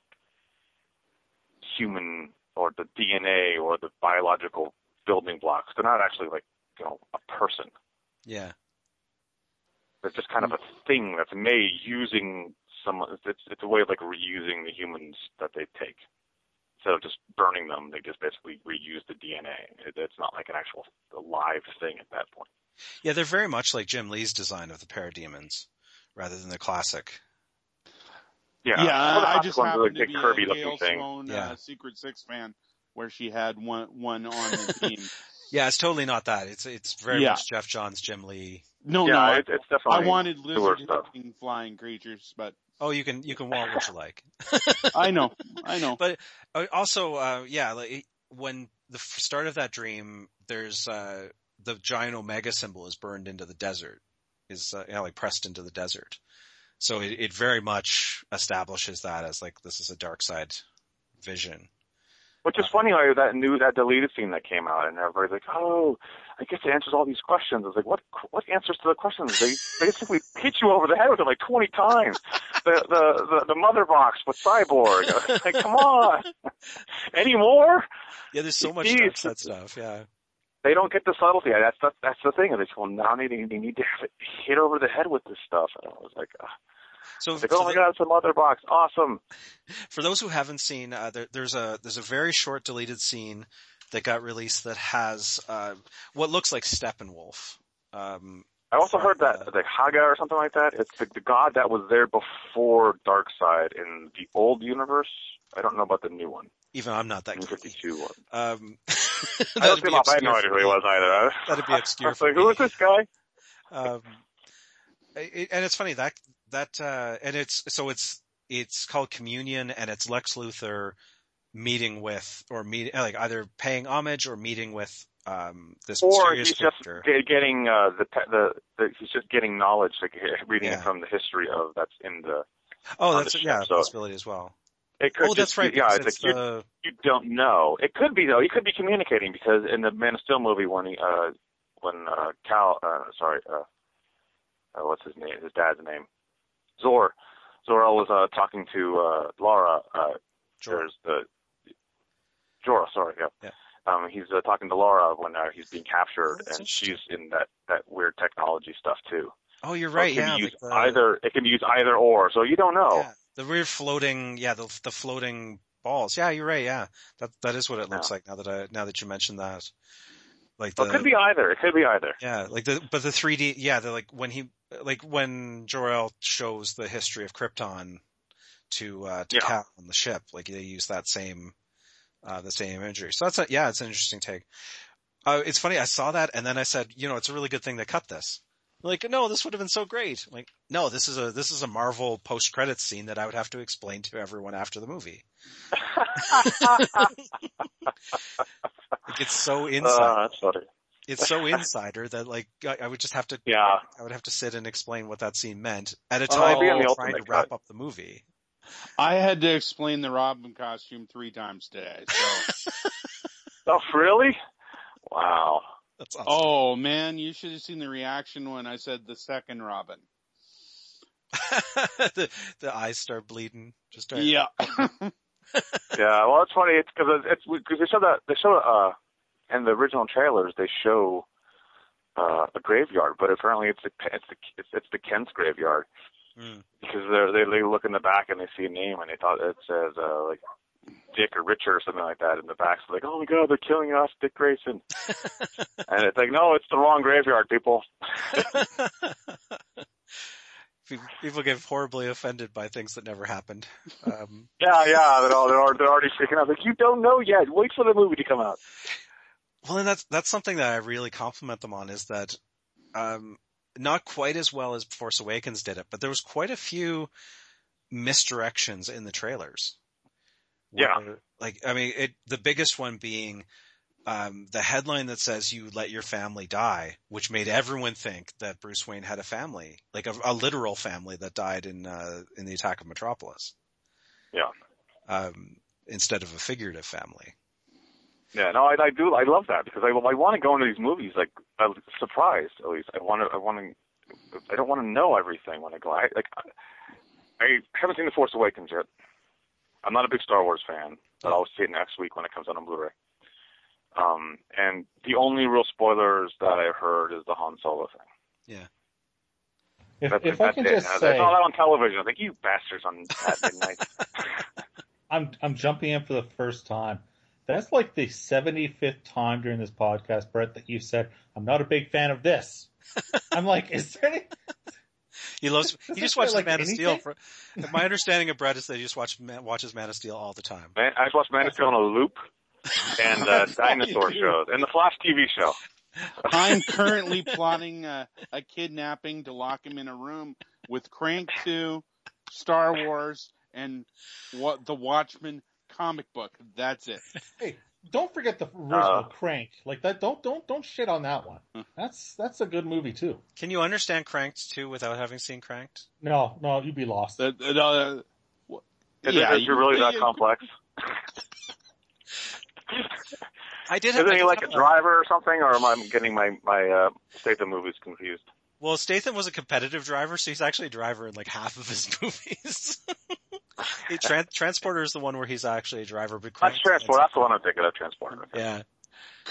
human or the DNA or the biological building blocks. They're not actually like a person. Yeah. It's just kind of a thing that's made using it's a way of like reusing the humans that they take. Instead of just burning them, they just basically reuse the DNA. It's not like an actual live thing at that point. Yeah, they're very much like Jim Lee's design of the parademons, rather than the classic. Yeah, I just happened to be Kirby a Gail thing. Simone Secret Six fan, where she had one on the team. Yeah, it's totally not that. It's very much Jeff Johns, Jim Lee. No, it's definitely. I wanted lizard-looking flying creatures, but you can want what you like. I know. But also, when the start of that dream, there's the giant Omega symbol is burned into the desert, pressed into the desert. So it very much establishes that as like this is a Darkseid vision. Which is funny, like that deleted scene that came out, and everybody's like, "Oh, I guess it answers all these questions." I was like, "What answers to the questions?" They basically hit you over the head with it like 20 times. The mother box with Cyborg. Like, come on, any more? Yeah, there's so much Darkseid stuff. Yeah, they don't get the subtlety. That's the thing. They say, well, now they need to have it hit over the head with this stuff. And I was like, So Like, oh my God, it's a mother box. Awesome. For those who haven't seen, there's a very short deleted scene that got released that has what looks like Steppenwolf. I also heard that the Haga or something like that. It's the god that was there before Darkseid in the old universe. I don't know about the new one. Even I'm not that New geeky. 52 one. I looked him up. I had no idea who he was either. That'd be obscure. I was like, who is this guy? And it's funny and it's called Communion, and it's Lex Luthor meeting like either paying homage or meeting with this mysterious character. Or he's just getting he's just getting knowledge, like reading it from the history of that's in the. Oh, that's a possibility as well. It could that's right. Yeah, it's like you don't know. It could be though. He could be communicating because in the Man of Steel movie when what's his name? His dad's name, Zor-El was talking to Laura. Jorah. Sorry, yeah. He's talking to Laura when he's being captured, and she's in that weird technology stuff too. Oh, you're right. So it can be used either or. So you don't know. Yeah, the weird floating. Yeah, the floating balls. Yeah, you're right. Yeah, that is what it looks like now that you mentioned that. Like it could be either. It could be either. Yeah, like the 3D. Yeah, when Jor-El shows the history of Krypton to Cal on the ship, like they use that same the same imagery. So it's an interesting take. It's funny. I saw that and then I said, it's a really good thing they cut this. Like, no, this would have been so great. Like, no, this is a Marvel post-credits scene that I would have to explain to everyone after the movie. It's so insider. That's funny. It's so insider that like I would just have to. Yeah. I would have to sit and explain what that scene meant at a time when trying to wrap up the movie. I had to explain the Robin costume 3 times today. So. Oh, really? Wow. That's awesome. Oh man, you should have seen the reaction when I said the second Robin. the eyes start bleeding. Yeah. Yeah. Well, it's funny. It's because they show in the original trailers they show a graveyard, but apparently it's the Kent's graveyard because they look in the back and they see a name and they thought it says like Dick or Richard or something like that in the back. So like, oh my God, they're killing us, Dick Grayson. And it's like, no, it's the wrong graveyard, people. People get horribly offended by things that never happened. Yeah, they're already freaking out. Like, you don't know yet. Wait for the movie to come out. Well, and that's something that I really compliment them on is that, not quite as well as Force Awakens did it, but there was quite a few misdirections in the trailers. Where, the biggest one being, the headline that says you let your family die, which made everyone think that Bruce Wayne had a family, like a literal family that died in the attack of Metropolis. Yeah. Instead of a figurative family. Yeah, no, I love that because I want to go into these movies like surprised at least. I don't want to know everything when I go. I haven't seen The Force Awakens yet. I'm not a big Star Wars fan, but I'll see it next week when it comes out on Blu-ray. And the only real spoilers that I heard is the Han Solo thing. Yeah. If I can just say, I saw that on television. I think you bastards on Saturday night. I'm jumping in for the first time. That's like the 75th time during this podcast, Brett, that you said, I'm not a big fan of this. I'm like, is there any... He just watches Man of Steel. My understanding of Brett is that he just watches Man of Steel all the time. I just watch Man of Steel on a loop and dinosaur shows and the Flash TV show. I'm currently plotting a kidnapping to lock him in a room with Crank 2, Star Wars, and the Watchmen comic book. That's it. Hey, don't forget the original Crank. Like that. Don't shit on that one. That's a good movie too. Can you understand Cranked 2 without having seen Cranked? No, you'd be lost. Is it really that complex? Isn't he like a driver or something, or am I getting my Statham movies confused? Well, Statham was a competitive driver, so he's actually a driver in like half of his movies. Transporter is the one where he's actually a driver. But That's Transporter. That's the one I'm thinking of, Transporter. Okay. Yeah.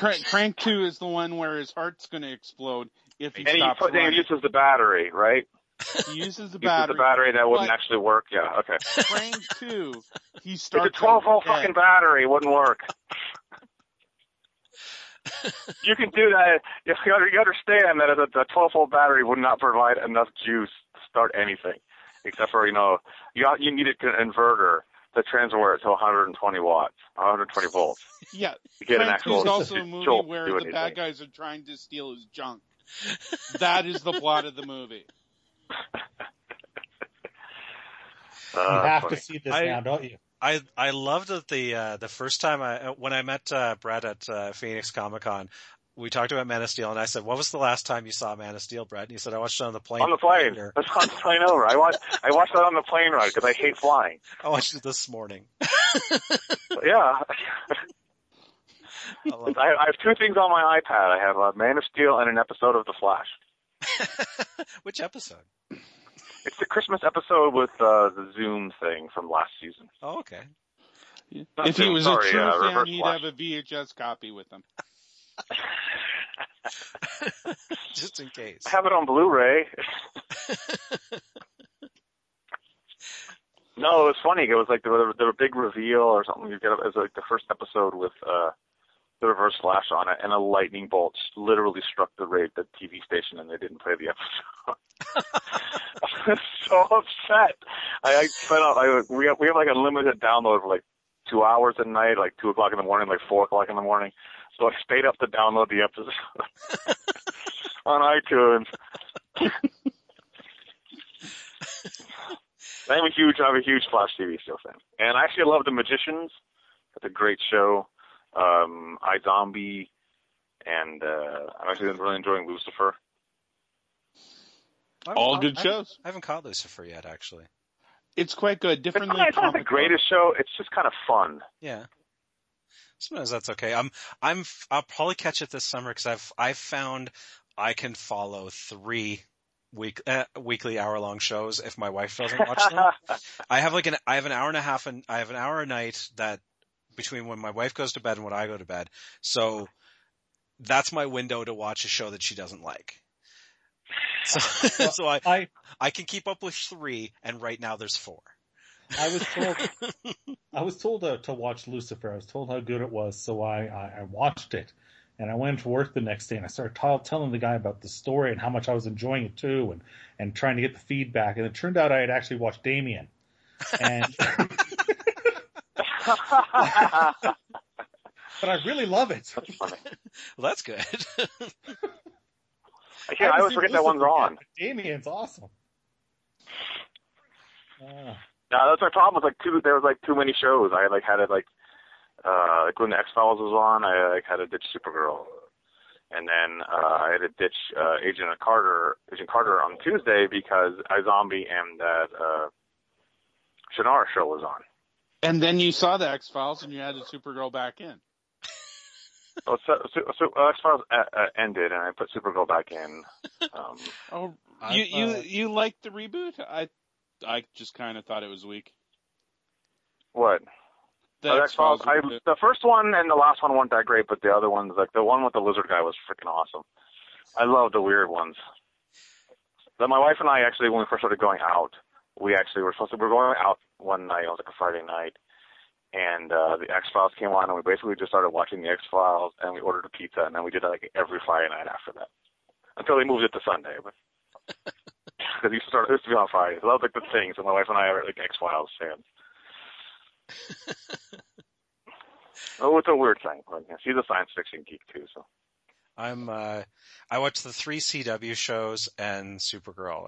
Crank 2 is the one where his heart's going to explode if he stops running. And he uses the battery, right? He uses the Uses battery. the battery that wouldn't But- actually work. Yeah, okay. Krang 2, he It's a starts 12-volt out fucking dead. battery. It wouldn't work. You can do that. You understand that a 12-volt battery would not provide enough juice to start anything, except for, you need an inverter to transfer it to 120 watts, 120 volts. Yeah, To get an Krang 2 actual is also a movie jolt to where do the bad anything. guys are trying to steal his junk. That is the plot of the movie. You have Funny. to see this now, don't you? I loved that the first time when I met Brett at Phoenix Comic-Con, we talked about Man of Steel, and I said, "What was the last time you saw Man of Steel, Brett?" And he said, "I watched it on the plane." On the plane. Here. That's on the plane over. I watched that on the plane ride because I hate flying. I watched it this morning. But yeah. I have two things on my iPad. I have Man of Steel and an episode of The Flash. Which episode? It's the Christmas episode with the Zoom thing from last season. Oh, okay. Not If he Zoom, was sorry, a true fan, Reverse he'd Flash. have a VHS copy with him. Just in case. I have it on Blu-ray. No, it was funny. It was like there were a big reveal or something. It was like the first episode with the Reverse Flash on it, and a lightning bolt literally struck the TV station, and they didn't play the episode. I was so upset. I set up. We have like unlimited download for like 2 hours a night, like 2 o'clock in the morning, like 4 o'clock in the morning. So I stayed up to download the episode on iTunes. I'm a huge Flash TV show fan, and I actually love The Magicians. It's a great show. iZombie, and I'm actually really enjoying Lucifer. All good shows. I haven't caught Lucifer yet, actually. It's quite good. Different than It's not the comic greatest show. It's just kind of fun. Yeah. Sometimes that's okay. I'll probably catch it this summer because I've found I can follow 3 weekly hour-long shows if my wife doesn't watch them. I have an hour and a half, and I have an hour a night that between when my wife goes to bed and when I go to bed. So that's my window to watch a show that she doesn't like. So I can keep up with 3, and right now there's 4. I was told to watch Lucifer. I was told how good it was, so I watched it. And I went to work the next day, and I started telling the guy about the story and how much I was enjoying it too, and trying to get the feedback. And it turned out I had actually watched Damien. And but I really love it. That's funny. Well, that's good. I always forget that one's on. Damien's awesome. Yeah, that's my problem. There was too many shows. I had it when the X-Files was on, I had to ditch Supergirl, and then I had to ditch Agent Carter on Tuesday because iZombie and that Shannara show was on. And then you saw the X-Files and you added Supergirl back in. So X-Files ended, and I put Supergirl back in. You liked the reboot? I just kind of thought it was weak. What? The X-Files. reboot. The first one and the last one weren't that great, but the other ones, like the one with the lizard guy, was freaking awesome. I love the weird ones. But my wife and I actually, when we first started going out, we were going out one night. It was like a Friday night, and the X-Files came on, and we basically just started watching the X-Files, and we ordered a pizza, and then we did that like every Friday night after that, until they moved it to Sunday. But because it used to be on Fridays. So that was like the thing. So my wife and I are like X-Files fans. Oh, it's a weird thing. But, yeah, she's a science fiction geek too, so. I watched the 3 CW shows and Supergirl,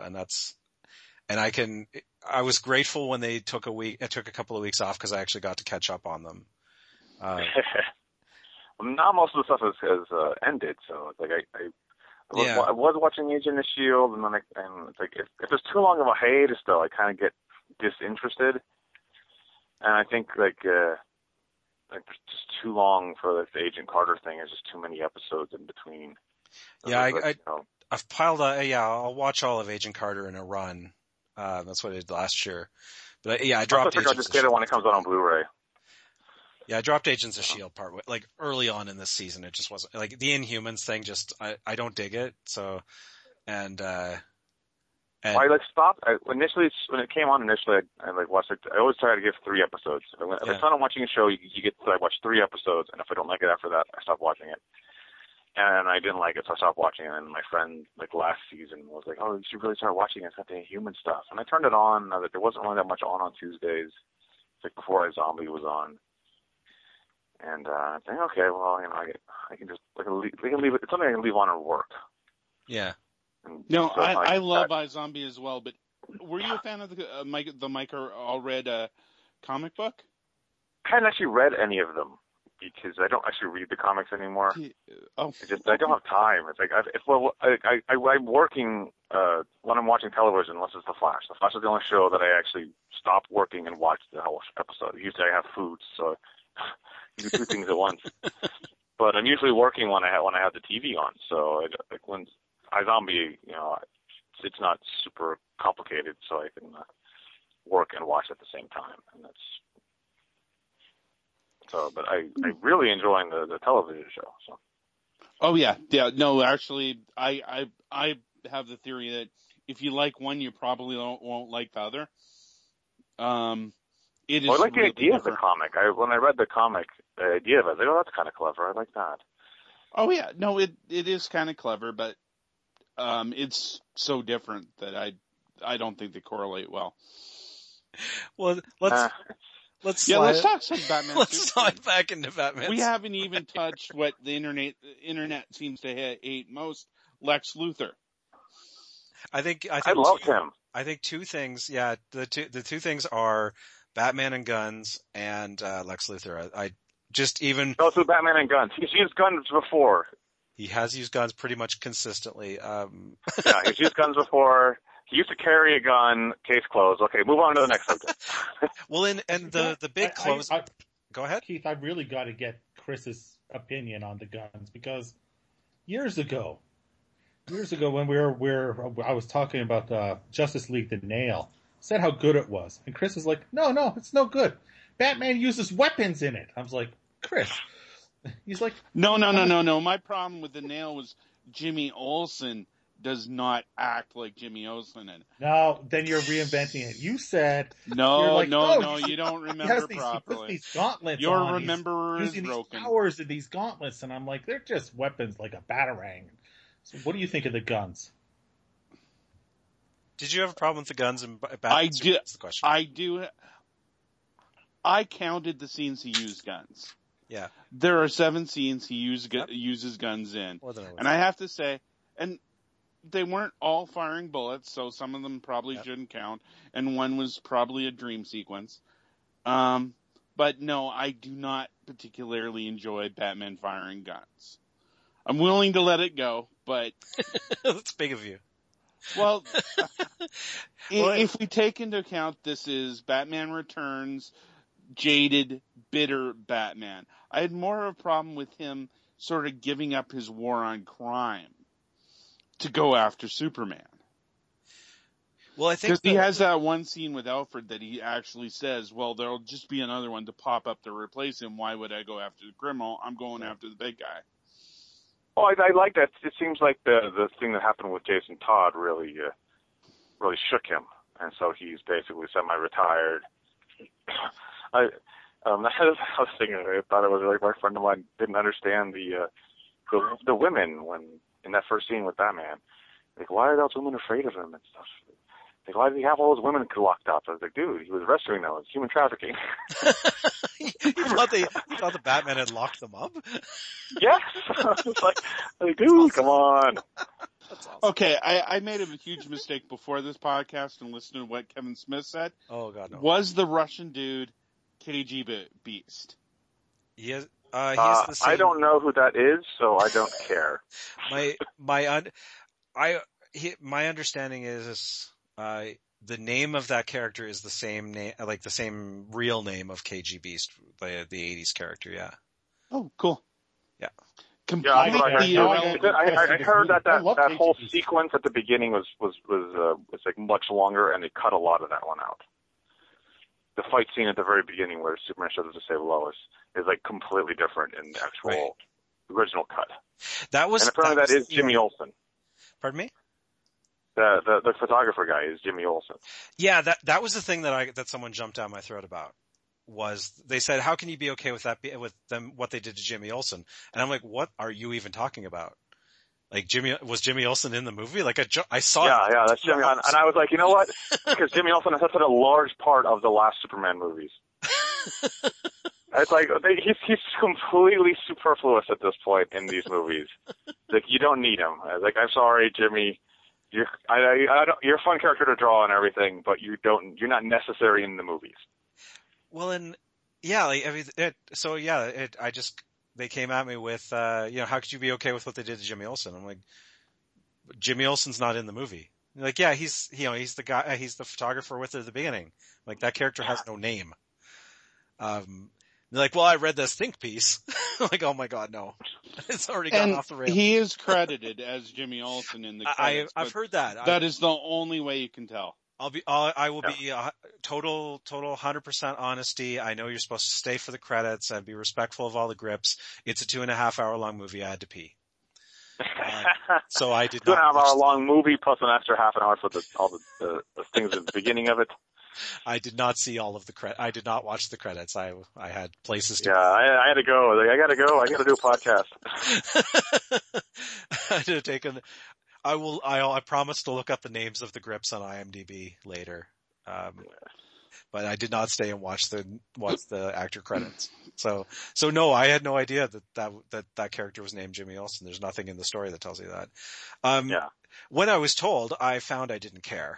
I was grateful when they took a couple of weeks off because I actually got to catch up on them. Well, now most of the stuff has ended, so it's like I was watching Agent of S.H.I.E.L.D. and it's like if there's too long of a hiatus, though, I kind of get disinterested, and I think like it's just too long for the Agent Carter thing. There's just too many episodes in between. So I've piled I'll watch all of Agent Carter in a run. That's what I did last year. But I dropped Agents. I'll just get it when it comes out on Blu-ray. Yeah, I dropped Agents of S.H.I.E.L.D. part like early on in this season. It just wasn't like the Inhumans thing. Just I don't dig it. So, and And I stopped. Initially, when it came on, I watched it. I always try to give 3 episodes. If I start watching a show, you get to watch 3 episodes, and if I don't like it after that, I stop watching it. And I didn't like it, so I stopped watching it. And my friend, last season, was like, "Oh, you should really start watching it. It's got the human stuff." And I turned it on. There wasn't really that much on Tuesdays. It's before iZombie was on. And I think, okay, well, I can just I can leave it. It's something I can leave on at work. Yeah. No, So I love iZombie as well. But were you a fan of the Mike Allred comic book? I hadn't actually read any of them because I don't actually read the comics anymore. Oh, I don't have time. It's I'm working when I'm watching television, unless it's The Flash. The Flash is the only show that I actually stop working and watch the whole episode. Usually I have food, so you do 2 things at once. But I'm usually working when I have the TV on. So when iZombie, it's not super complicated, so I can work and watch at the same time, and that's. So, but I really enjoying the television show. So. Oh yeah. No, actually, I have the theory that if you like one, you probably won't like the other. It is. Well, I like really the idea different. of the comic. When I read the comic, the idea of it, I was like, oh, that's kind of clever. I like that. Oh yeah, no, it is kind of clever, but it's so different that I don't think they correlate well. Well, let's talk some Batman. Let's slide back into Batman. We haven't even touched what the internet seems to hate most: Lex Luthor. I think I loved him. I think 2 things. Yeah, the two things are Batman and guns and Lex Luthor. I just even. No, it's Batman and guns. He's used guns before. He has used guns pretty much consistently. Yeah, he's used guns before. He used to carry a gun. Case closed. Okay, move on to the next subject. Well, and the big close. Go ahead, Keith. I really got to get Chris's opinion on the guns because years ago when I was talking about Justice League: The Nail, said how good it was, and Chris was like, "No, it's no good. Batman uses weapons in it." I was like, "Chris," he's like, "No. My problem with The Nail was Jimmy Olsen does not act like Jimmy Olsen in it." No, then you're reinventing it. You said no, like, no, you don't remember He properly. puts these gauntlets Your on. remember He's is using broken. these powers of these gauntlets, and I'm like, they're just weapons like a batarang. So, what do you think of the guns? Did you have a problem with the guns and Batman? I do. That's the question. I do. I counted the scenes he used guns. Yeah. There are 7 scenes he uses guns in. And I have to say, and they weren't all firing bullets, so some of them probably shouldn't count, and one was probably a dream sequence. But no, I do not particularly enjoy Batman firing guns. I'm willing to let it go, but... That's big of you. Well, if we take into account this is Batman Returns, jaded, bitter Batman, I had more of a problem with him sort of giving up his war on crime to go after Superman. Well, I think because he has that one scene with Alfred that he actually says, well, there'll just be another one to pop up to replace him. Why would I go after the criminal? I'm going after the big guy. Well, I like that. It seems like the thing that happened with Jason Todd really shook him, and so he's basically semi-retired. I was thinking, I thought it was like my friend of mine didn't understand the women when in that first scene with Batman. Like, why are those women afraid of him and stuff? Like, why did he have all those women locked up? I was like, dude, he was rescuing them. It's human trafficking. you thought the Batman had locked them up? Yes. It's like, dude, come on. That's awesome. Okay, I made a huge mistake before this podcast and listened to what Kevin Smith said. Oh, God, no. Was the Russian dude KG Beast? He is the same... I don't know who that is, so I don't care. My understanding is the name of that character is the same name, like the same real name of KG Beast, the 80s character. Yeah. Oh, cool. Yeah. I heard that whole sequence at the beginning was like much longer, and they cut a lot of that one out. The fight scene at the very beginning where Superman shows up to save Lois is like completely different in the actual original cut. And apparently that is Jimmy Olsen. Pardon me? The photographer guy is Jimmy Olsen. Yeah, that was the thing that someone jumped down my throat about. Was they said, how can you be okay with that, with them, what they did to Jimmy Olsen? And I'm like, what are you even talking about? Like was Jimmy Olsen in the movie? Like I saw it. Yeah, that's Jimmy. And I was like, you know what? Because Jimmy Olsen has such a large part of the last Superman movies. It's like he's completely superfluous at this point in these movies. Like, you don't need him. Like, I'm sorry, Jimmy. You're a fun character to draw and everything, but you're not necessary in the movies. Well, and yeah, like, I mean, they came at me with, how could you be okay with what they did to Jimmy Olsen? I'm like, Jimmy Olsen's not in the movie. They're like, yeah, he's the guy, he's the photographer with it at the beginning. Like, that character has no name. They're like, well, I read this think piece. I'm like, oh my God, no. It's already gone off the rails. He is credited as Jimmy Olsen in the credits. I've heard that. That is the only way you can tell. I will be total 100% honesty. I know you're supposed to stay for the credits and be respectful of all the grips. It's a 2.5 hour long movie. I had to pee. So I did not. 2.5 hour long movie plus an extra half an hour for all the things at the beginning of it. I did not see all of the I did not watch the credits. I had places to go. I had to go. Like, I gotta go. I gotta do a podcast. I had to take I promise to look up the names of the grips on IMDb later. But I did not stay and watch the actor credits. So no, I had no idea that character was named Jimmy Olsen. There's nothing in the story that tells you that. When I was told, I found I didn't care.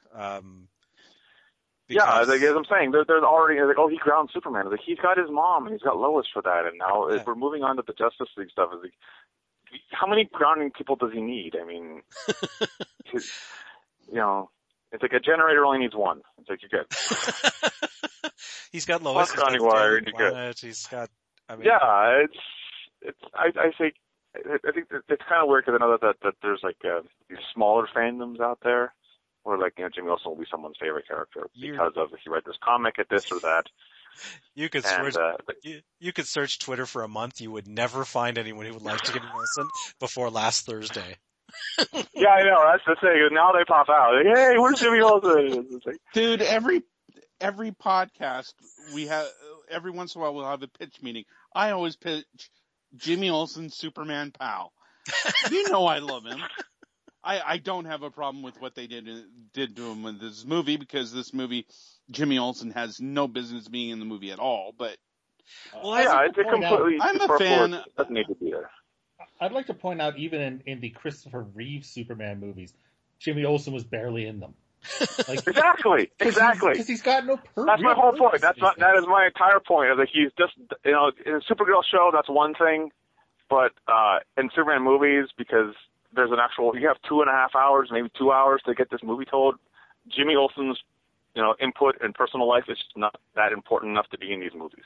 Yeah, like, as I'm saying, there's already like, oh, he ground Superman. Like, he's got his mom and he's got Lois for that, and now we're moving on to the Justice League stuff. Like, how many grounding people does he need? I mean, it's like a generator only needs one. It's like, you're good. He's got Lois. Plus grounding wire, and you're good. He's got. I mean, yeah, I think it's kind of weird because I know that there's like these smaller fandoms out there. Or like, Jimmy Olsen will be someone's favorite character because of he read this comic at this or that. You could search Twitter for a month. You would never find anyone who would like Jimmy Olsen before last Thursday. Yeah, I know. That's the thing. Now they pop out. Like, hey, where's Jimmy Olsen? Like, dude, every podcast we have, every once in a while we'll have a pitch meeting. I always pitch Jimmy Olsen, Superman pal. You know I love him. I don't have a problem with what they did to him in this movie, because this movie, Jimmy Olsen has no business being in the movie at all. But it's a completely. I'm a fan. Doesn't need to be there. I'd like to point out, even in the Christopher Reeve Superman movies, Jimmy Olsen was barely in them. Like, exactly. Because he's got no purpose. That's my whole point. That is my entire point. That he's just, in a Supergirl show, that's one thing, but in Superman movies, because there's an actual, you have 2.5 hours, maybe 2 hours to get this movie told. Jimmy Olsen's, input and personal life is just not that important enough to be in these movies.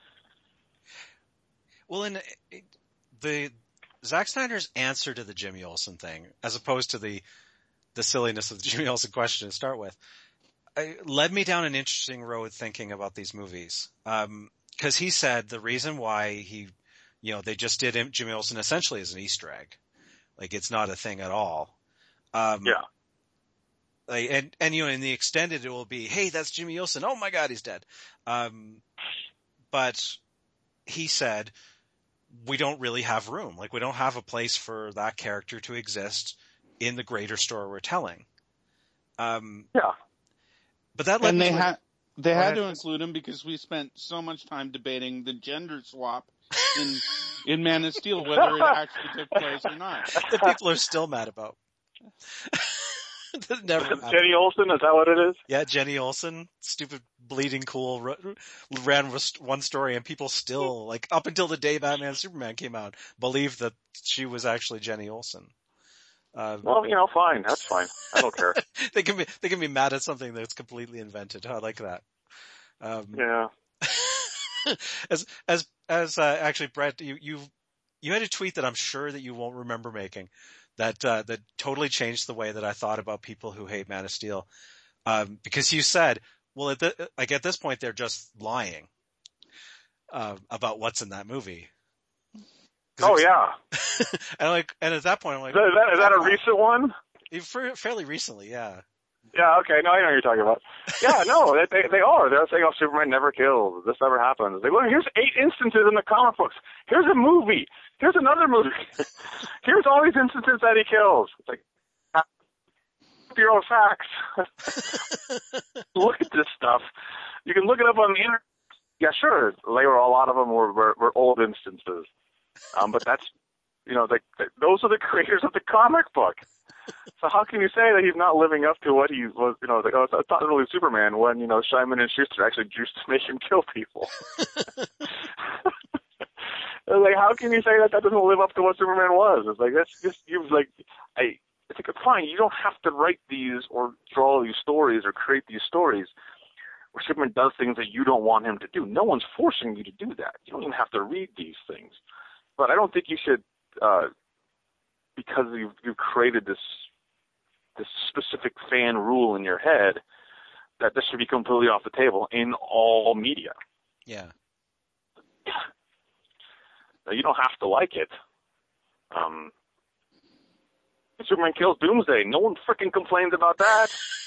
Well, in the Zack Snyder's answer to the Jimmy Olsen thing, as opposed to the silliness of the Jimmy Olsen question to start with, led me down an interesting road thinking about these movies. Because he said the reason why they just did Jimmy Olsen essentially as an Easter egg. Like, it's not a thing at all. Yeah. Like, and in the extended, it will be, hey, that's Jimmy Olsen. Oh my God, he's dead. But he said, we don't really have room. Like, we don't have a place for that character to exist in the greater story we're telling. Yeah. But that led me they had to include him because we spent so much time debating the gender swap in Man of Steel, whether it actually took place or not. That people are still mad about. Jenny Olsen, is that what it is? Yeah, Jenny Olsen, stupid bleeding cool, ran one story, and people still, like, up until the day Batman Superman came out, believed that she was actually Jenny Olsen. Well, fine, that's fine. I don't care. They can be mad at something that's completely invented. I like that. Yeah. Actually, Brett, you had a tweet that I'm sure that you won't remember making that totally changed the way that I thought about people who hate Man of Steel. Because you said, well, at this point, they're just lying, about what's in that movie. Oh, yeah. and at that point, I'm like, is that a recent one? Fairly recently, yeah. Yeah, okay, no, I know what you're talking about. Yeah, no, they are. They're saying, oh, Superman never kills. This never happens. They look, here's 8 instances in the comic books. Here's a movie. Here's another movie. Here's all these instances that he kills. It's like, your own facts. Look at this stuff. You can look it up on the internet. Yeah, sure. A lot of them were old instances. But that's, those are the creators of the comic book. So how can you say that he's not living up to what he was, like, oh, it's not really Superman when, Simon and Schuster actually used to make him kill people. Like, how can you say that doesn't live up to what Superman was? It's like, that's just, it's like, fine, you don't have to write these or draw these stories or create these stories where Superman does things that you don't want him to do. No one's forcing you to do that. You don't even have to read these things. But I don't think you should, because you've created this specific fan rule in your head, that this should be completely off the table in all media. Yeah. Now, you don't have to like it. Superman kills Doomsday. No one freaking complains about that.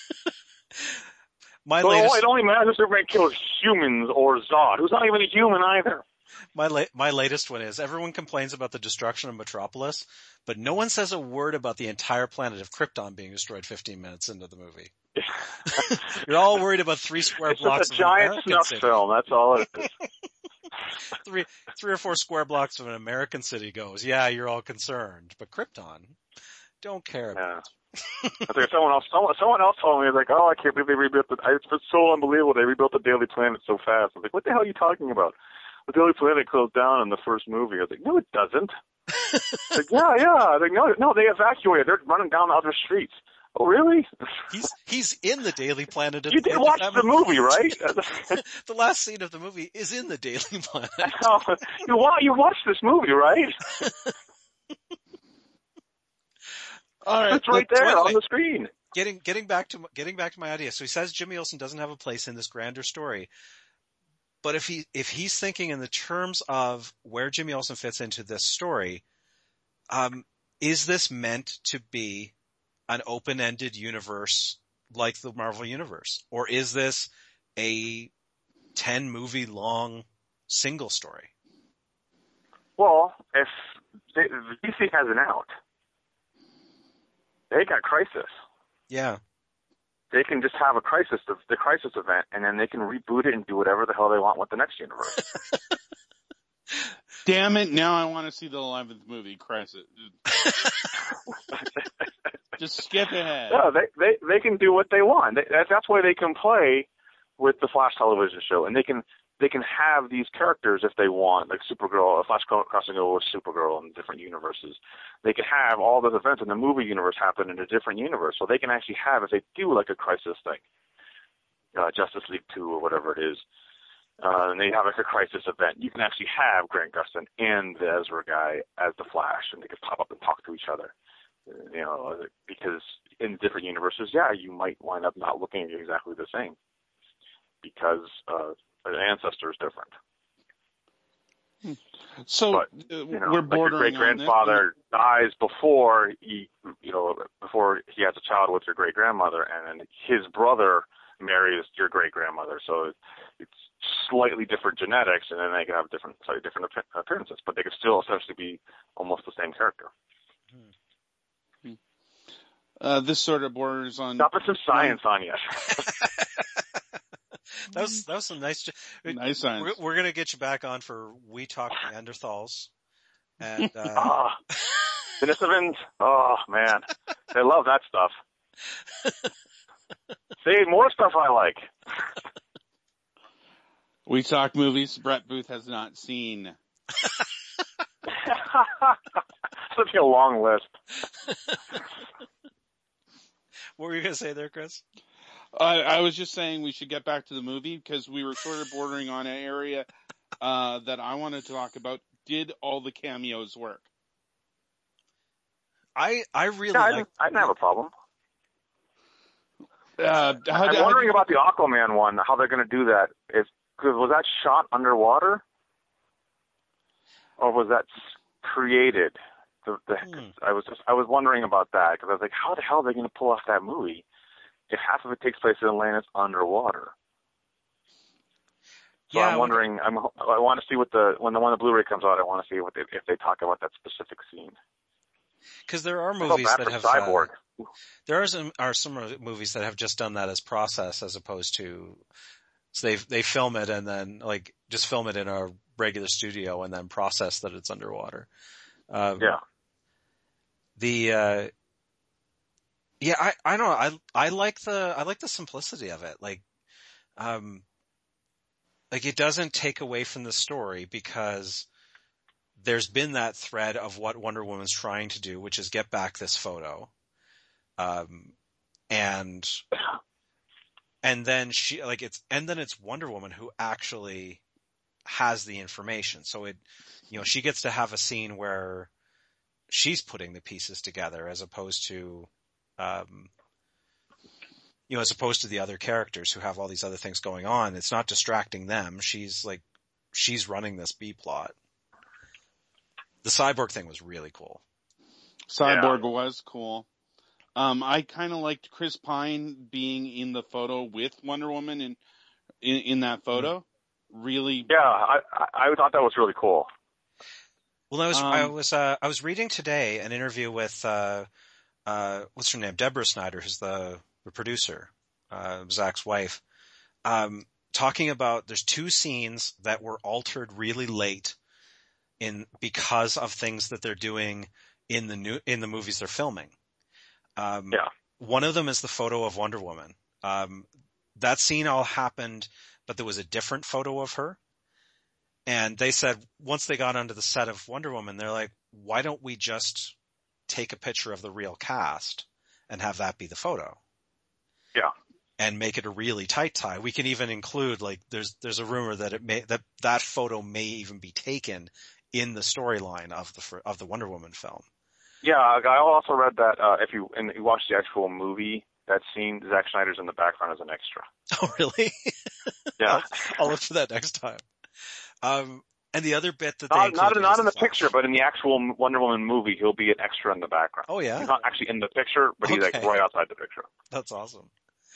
It only matters if Superman kills humans or Zod, who's not even a human either. My latest one is, everyone complains about the destruction of Metropolis, but no one says a word about the entire planet of Krypton being destroyed 15 minutes into the movie. You're all worried about 3 square blocks of American City. It's a giant snuff film, that's all it is. 3 or 4 square blocks of an American city goes, yeah, you're all concerned, but Krypton, don't care about it. I think someone else told me, like, oh, I can't believe they rebuilt it's so unbelievable, they rebuilt the Daily Planet so fast. I was like, what the hell are you talking about? The Daily Planet closed down in the first movie. I was like, no, it doesn't. Like, yeah. I was like, no, they evacuated. They're running down the other streets. Oh, really? He's in the Daily Planet. You did watch the movie, right? The last scene of the movie is in the Daily Planet. You watched this movie, right? All right, it's right there on the screen. Getting back to my idea. So he says Jimmy Olsen doesn't have a place in this grander story. But if he's thinking in the terms of where Jimmy Olsen fits into this story, is this meant to be an open-ended universe like the Marvel Universe? Or is this a 10-movie long single story? Well, if DC has an out, they got Crisis. Yeah. They can just have the crisis event, and then they can reboot it and do whatever the hell they want with the next universe. Damn it! Now I want to see the 11th movie, Crisis. Just skip ahead. No, they can do what they want. That's why they can play with the Flash television show, and they can have these characters if they want, like Supergirl, Flash crossing over with Supergirl in different universes. They can have all those events in the movie universe happen in a different universe, so they can actually have, if they do like a Crisis thing, Justice League 2 or whatever it is, and they have like a Crisis event, you can actually have Grant Gustin and the Ezra guy as the Flash, and they can pop up and talk to each other. Because in different universes, you might wind up not looking exactly the same because an ancestor is different. So we're bordering like your great grandfather dies before he has a child with your great grandmother, and then his brother marries your great grandmother. So it's slightly different genetics, and then they can have slightly different appearances, but they can still essentially be almost the same character. This sort of borders on. Stop with some science on you. That was some nice science. We're gonna get you back on for We Talk Neanderthals. And Denisovans. Oh man, they love that stuff. See, more stuff I like. We Talk movies Brett Booth has not seen. Such a long list. What were you gonna say there, Chris? I was just saying we should get back to the movie because we were sort of bordering on an area that I wanted to talk about. Did all the cameos work? I really I didn't have a problem. I'm wondering about the Aquaman one, how they're going to do that. Because was that shot underwater? Or was that created? I was wondering about that because I was like, how the hell are they going to pull off that movie if half of it takes place in Atlantis underwater? So Yeah, I'm wondering. I want to see when the Blu-ray comes out. I want to see if they talk about that specific scene. Because there are I felt movies bad that for have Cyborg. there are some movies that have just done that as process as opposed to so they film it and then like just film it in a regular studio and then process that it's underwater. Yeah. I don't know. I like the simplicity of it. Like it doesn't take away from the story because there's been that thread of what Wonder Woman's trying to do, which is get back this photo. And then it's Wonder Woman who actually has the information. So she gets to have a scene where she's putting the pieces together as opposed to, as opposed to the other characters who have all these other things going on. It's not distracting them. She's running this B plot. The Cyborg thing was really cool. Cyborg was cool. I kind of liked Chris Pine being in the photo with Wonder Woman in that photo. Really. Yeah, I thought that was really cool. Well, I was reading today an interview with what's her name, Deborah Snyder, who's the producer, Zach's wife, talking about there's two scenes that were altered really late because of things that they're doing in the movies they're filming. One of them is the photo of Wonder Woman. That scene all happened, but there was a different photo of her. And they said once they got onto the set of Wonder Woman, they're like, why don't we just take a picture of the real cast and have that be the photo? Yeah. And make it a really tight tie. We can even include there's a rumor that that photo may even be taken in the storyline of the Wonder Woman film. Yeah, I also read that if you watch the actual movie, that scene, Zack Snyder's in the background as an extra. Oh, really? Yeah. I'll look for that next time. And the other bit that not in the picture, but in the actual Wonder Woman movie, he'll be an extra in the background. Oh yeah, he's not actually in the picture, but he's right outside the picture. That's awesome.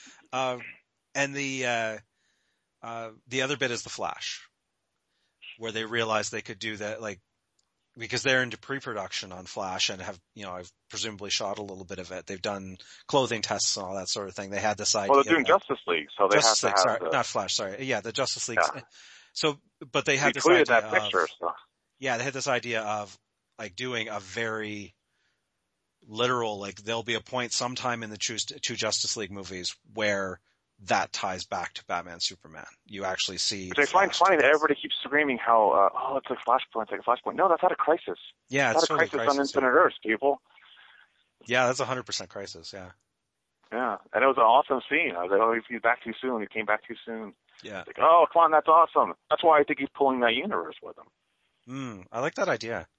And the other bit is the Flash, where they realized they could do that, because they're into pre-production on Flash and have, I've presumably shot a little bit of it. They've done clothing tests and all that sort of thing. They had this idea. Well, they're doing Justice League, so they have to have sorry, not Flash, sorry. Yeah, the Justice League. Yeah. So, but they had this idea that picture, they had this idea of doing a very literal, there'll be a point sometime in the two Justice League movies where that ties back to Batman Superman. You actually see. But I find funny that everybody keeps screaming how, it's like Flashpoint, it's like a Flashpoint. No, that's not a Crisis. Yeah, it's not a Crisis on Infinite Earths, people. Yeah, that's 100% Crisis. Yeah. Yeah, and it was an awesome scene. I was like, he's back too soon. He came back too soon. Yeah. Like, oh, come on, that's awesome. That's why I think he's pulling that universe with him. I like that idea.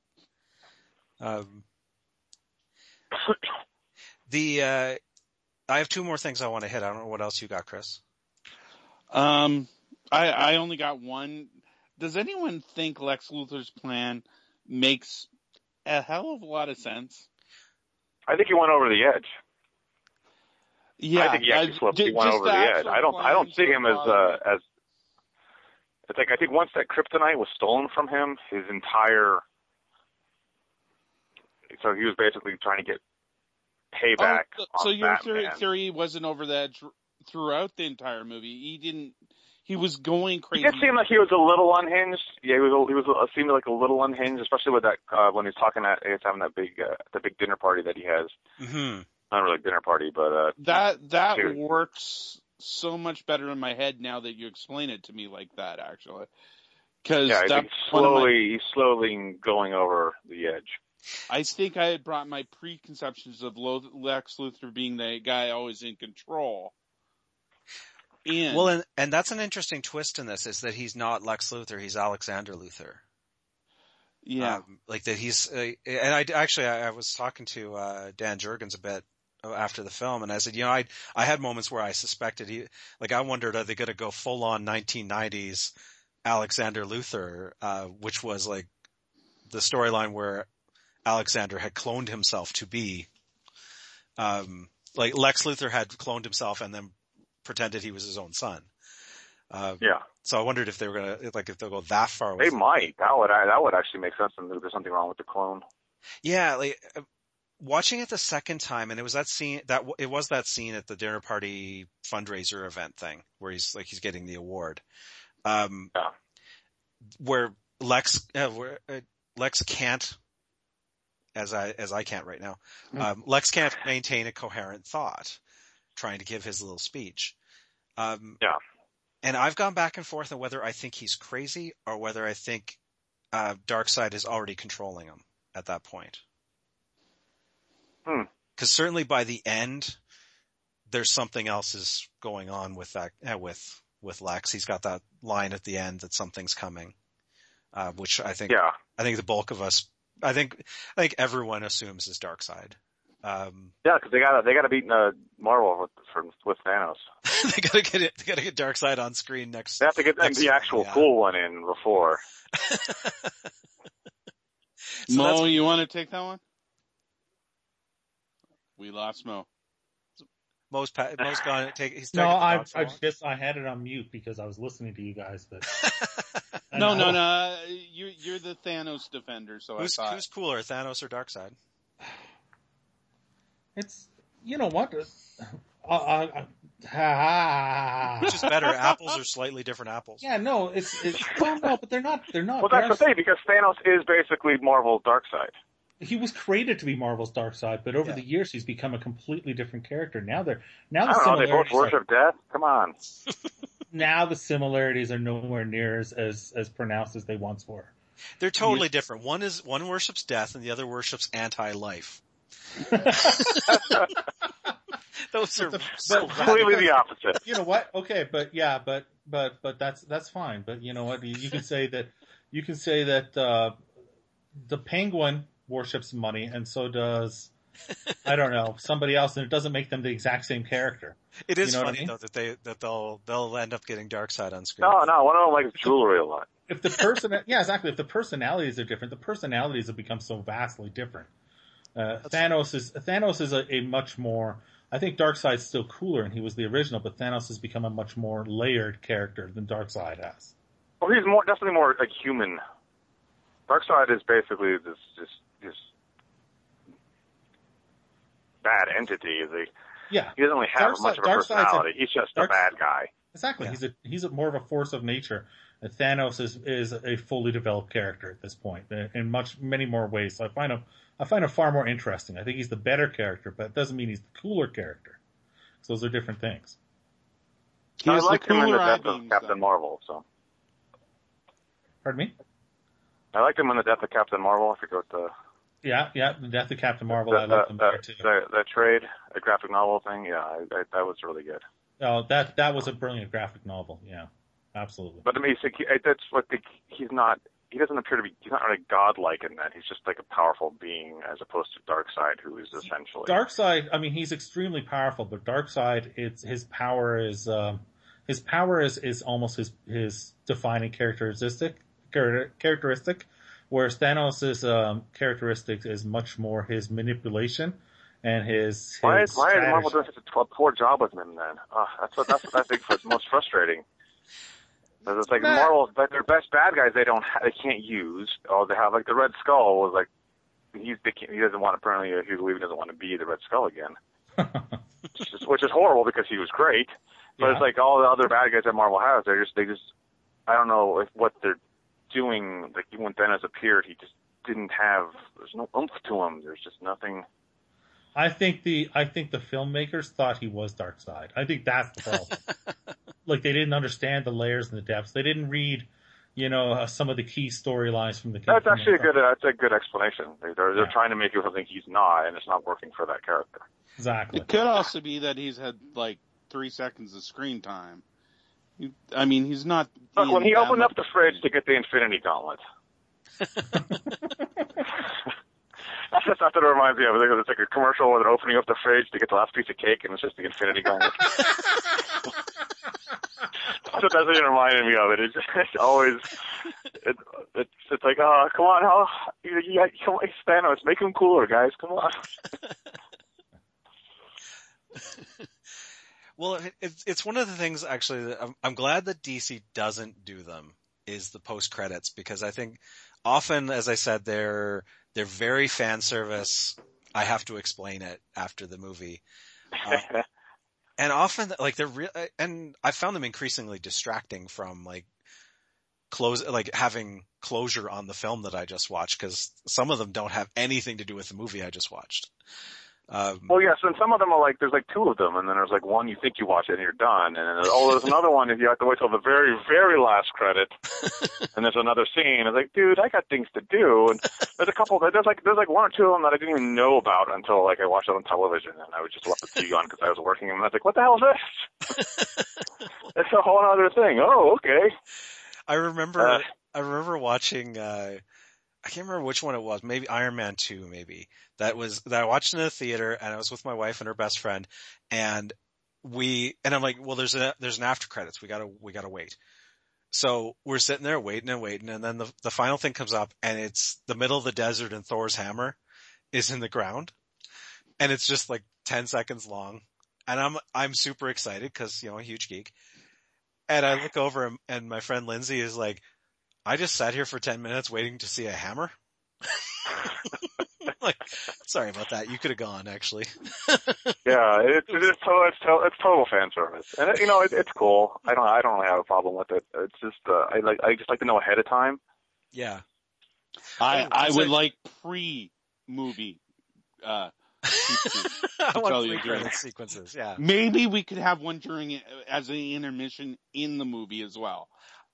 I have two more things I want to hit. I don't know what else you got, Chris. I only got one. Does anyone think Lex Luthor's plan makes a hell of a lot of sense? I think he went over the edge. Yeah, I think he actually went over the edge. I don't see him as it's like I think once that kryptonite was stolen from him, his entire so he was basically trying to get payback. So your theory wasn't over the edge throughout the entire movie. He was going crazy. It did seem like he was a little unhinged. Yeah, he was seemed like a little unhinged, especially with that when he's talking he's having that big the big dinner party that he has. Mm-hmm. Not really a dinner party, but that works so much better in my head now that you explain it to me like that. Actually, because he's slowly going over the edge. I think I had brought my preconceptions of Lex Luthor being the guy always in control. Well, and that's an interesting twist in this, is that he's not Lex Luthor, he's Alexander Luthor. Yeah. That he's, and I was talking to, Dan Jurgens a bit after the film, and I said, I had moments where I suspected I wondered, are they going to go full on 1990s Alexander Luthor, which was the storyline where Alexander had cloned himself to be, like Lex Luthor had cloned himself and then pretended he was his own son. So I wondered if they were gonna, like, if they'll go that far. They might. That would actually make sense. And there's something wrong with the clone. Yeah, like watching it the second time, and it was that scene at the dinner party fundraiser event thing where he's getting the award. Where Lex can't, as I can't right now. Lex can't maintain a coherent thought, trying to give his little speech. And I've gone back and forth on whether I think he's crazy or whether I think Darkseid is already controlling him at that point. Because certainly by the end, there's something else is going on with that with Lex. He's got that line at the end that something's coming, which I think the bulk of us, I think everyone assumes is Darkseid. Because they gotta beat Marvel with Thanos. They gotta get Darkseid on screen next. They have to get the actual cool one in before. Mo, you want to take that one? We lost Mo. Mo's gone. I had it on mute because I was listening to you guys. But no. You're the Thanos defender. So who's cooler, Thanos or Darkseid? It's, you know what? Which is better, apples or slightly different apples? Yeah, no, it's well, no, but they're not. Well, that's the thing, because Thanos is basically Marvel's Darkseid. He was created to be Marvel's Darkseid, but over the years he's become a completely different character. Now the they both worship death. Come on. Now the similarities are nowhere near as pronounced as they once were. They're totally different. One worships death, and the other worships anti-life. Those are completely the opposite. You know what? Okay, but that's fine. But you know what? You can say that the Penguin worships money, and so does I don't know somebody else, and it doesn't make them the exact same character. It is funny though that they'll end up getting Darkseid on screen. No, one of them likes jewelry a lot. If the If the personalities are different, the personalities have become so vastly different. Thanos is a much more. I think Darkseid's still cooler, and he was the original, but Thanos has become a much more layered character than Darkseid has. Well, he's definitely more like human. Darkseid is basically this bad entity. He doesn't really have much of a personality. He's just a bad guy. Exactly. Yeah. He's more of a force of nature. And Thanos is a fully developed character at this point in many more ways. So I find him far more interesting. I think he's the better character, but it doesn't mean he's the cooler character. So those are different things. I liked him in the death of Captain Marvel. So. Pardon me? I liked him in the death of Captain Marvel. I forgot the. Yeah, the death of Captain Marvel. I liked him there too. That trade, a graphic novel thing. Yeah, that was really good. Oh, that was a brilliant graphic novel. Yeah, absolutely. But I mean, that's what he's not. He doesn't appear to be. He's not really godlike in that. He's just like a powerful being, as opposed to Darkseid, who is essentially. Darkseid. I mean, he's extremely powerful, but Darkseid, his power is almost his defining characteristic. Whereas Thanos' characteristic is much more his manipulation and his. Why is Marvel doing such a poor job with him then? That's what I think is most frustrating. Because it's like Marvel, like their best bad guys, they can't use. Oh, they have like the Red Skull was like he doesn't want Hugh Levy doesn't want to be the Red Skull again, which is horrible because he was great. But it's like all the other bad guys that Marvel has, they just I don't know what they're doing. Like when Thanos appeared, he just didn't have. There's no oomph to him. There's just nothing. I think the filmmakers thought he was Darkseid. I think that's the problem. Like they didn't understand the layers and the depths. They didn't read, some of the key storylines from the. That's actually that's a good explanation. They're trying to make you think he's not, and it's not working for that character. Exactly. It could also be that he's had like 3 seconds of screen time. I mean, he's not. Look, when he opened up the fridge to get the Infinity Gauntlet. That's what it reminds me of. It's like a commercial where they're opening up the fridge to get the last piece of cake, and it's just the Infinity Gauntlet. So that's what it reminded me of. It's always, it's it's like, oh, come on, come on, Thanos, make him cooler, guys, come on. Well, it's one of the things actually that I'm glad that DC doesn't do them is the post credits, because I think often, as I said, they're very fan service. I have to explain it after the movie. And often, like, and I found them increasingly distracting from, like, having closure on the film that I just watched, because some of them don't have anything to do with the movie I just watched. Well, yes, and some of them are like, there's like two of them, and then there's like one you think you watch it and you're done, and then there's another one if you have to wait till the very, very last credit, and there's another scene. It's like, dude, I got things to do, and there's like one or two of them that I didn't even know about until like I watched it on television, and I would just left the TV on because I was working, and I was like, what the hell is this? It's a whole other thing. Oh, okay. I remember watching, I can't remember which one it was. Maybe Iron Man 2, maybe. That I watched in the theater, and I was with my wife and her best friend, and I'm like, well, there's an after credits. We gotta wait. So we're sitting there waiting, and then the final thing comes up, and it's the middle of the desert, and Thor's hammer is in the ground, and it's just like 10 seconds long, and I'm super excited because, a huge geek, and I look over and my friend Lindsay is like, I just sat here for 10 minutes waiting to see a hammer. Like, sorry about that. You could have gone, actually. Yeah, it's total fan service, and it's cool. I don't really have a problem with it. It's just I just like to know ahead of time. Yeah, I would like pre-movie. I want pre-credit sequences. Yeah, maybe we could have one during as an intermission in the movie as well.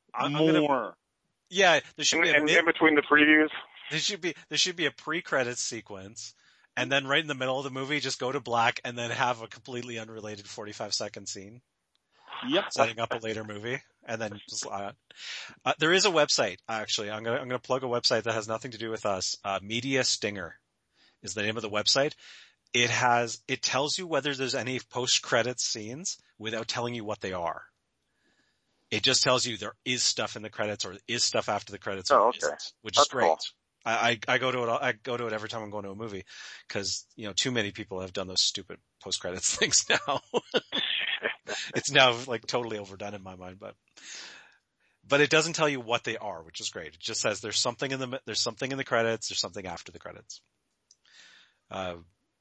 Yeah, there should be in between the previews. There should be a pre-credits sequence, and then right in the middle of the movie, just go to black, and then have a completely unrelated 45-second scene. Yep, setting up a later movie, and then just there is a website actually. I'm gonna plug a website that has nothing to do with us. Media Stinger is the name of the website. It tells you whether there's any post-credits scenes without telling you what they are. It just tells you there is stuff in the credits or is stuff after the credits, which is great. Cool. I go to it. I go to it every time I'm going to a movie because too many people have done those stupid post credits things now. It's now like totally overdone in my mind, but it doesn't tell you what they are, which is great. It just says there's something in the credits, there's something after the credits. I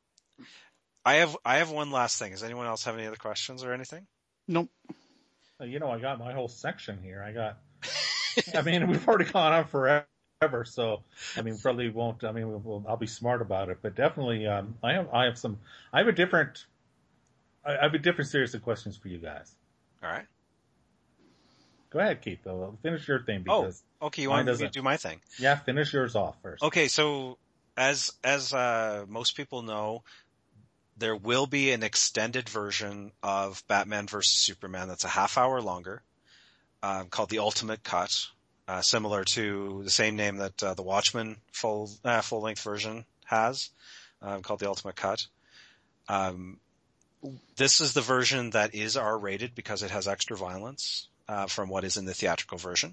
have one last thing. Does anyone else have any other questions or anything? Nope. I got my whole section here. We've already gone on forever, so probably won't. I'll be smart about it, but definitely, I have a different series of questions for you guys. All right. Go ahead, Keith. Though, finish your thing because. Oh, okay. You want me to do my thing? Yeah, finish yours off first. Okay, so as most people know, there will be an extended version of Batman vs. Superman that's a half hour longer, called the Ultimate Cut, similar to the same name that the Watchmen full-length version has, called the Ultimate Cut. This is the version that is R-rated because it has extra violence from what is in the theatrical version.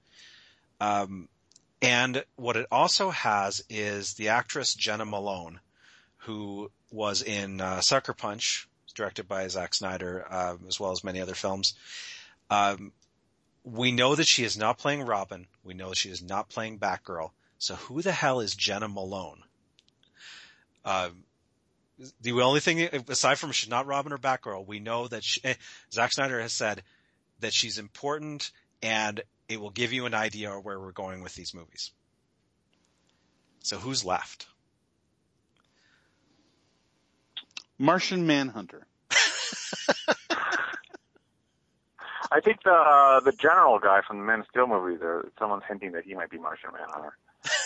And what it also has is the actress Jenna Malone, who was in Sucker Punch, directed by Zack Snyder, as well as many other films. We know that she is not playing Robin. We know that she is not playing Batgirl. So who the hell is Jenna Malone? The only thing, aside from she's not Robin or Batgirl, we know that Zack Snyder has said that she's important and it will give you an idea of where we're going with these movies. So who's left? Martian Manhunter. I think the general guy from the Man of Steel movie, someone's hinting that he might be Martian Manhunter.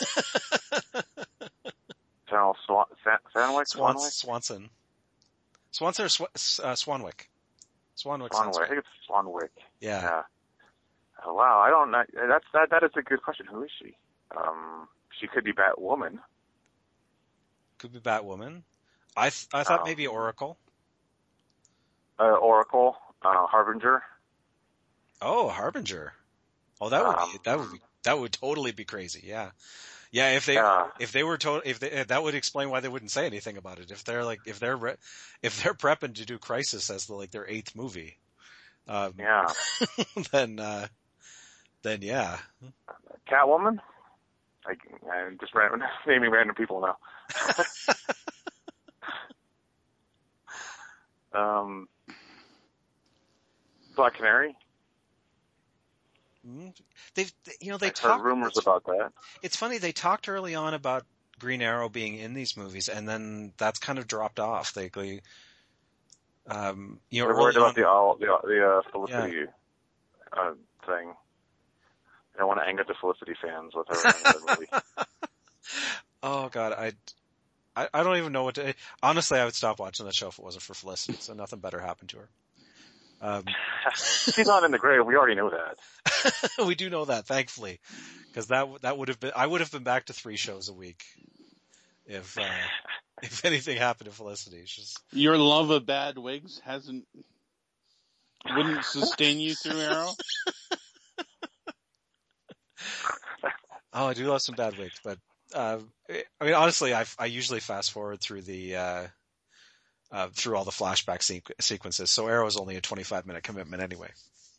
General Swanwick? Swanson. Swanson or Swanwick? Swanwick. I think it's Swanwick. Yeah. Oh, wow, I don't know. That is a good question. Who is she? She could be Batwoman. Could be Batwoman. I thought maybe Oracle. Oracle, Harbinger. Oh, Harbinger. Oh, that would That would totally be crazy. Yeah. Yeah, if they were that would explain why they wouldn't say anything about it. If they're prepping to do Crisis as their 8th movie, Yeah. then yeah. Catwoman? I'm just naming random people now. Black Canary? They I've talked heard rumors about that. It's funny, they talked early on about Green Arrow being in these movies, and then that's kind of dropped off. They're worried about the Felicity thing. I don't want to anger the Felicity fans with her in the movie. Oh God, I don't even know what to. Honestly, I would stop watching that show if it wasn't for Felicity. So nothing better happened to her. She's not in the grave. We already know that. We do know that, thankfully, because that would have been. I would have been back to 3 shows a week if anything happened to Felicity. Your love of bad wigs wouldn't sustain you through Arrow. Oh, I do love some bad wigs, but I mean, honestly, I usually fast forward through through all the flashback sequences. So Arrow is only a 25-minute commitment anyway.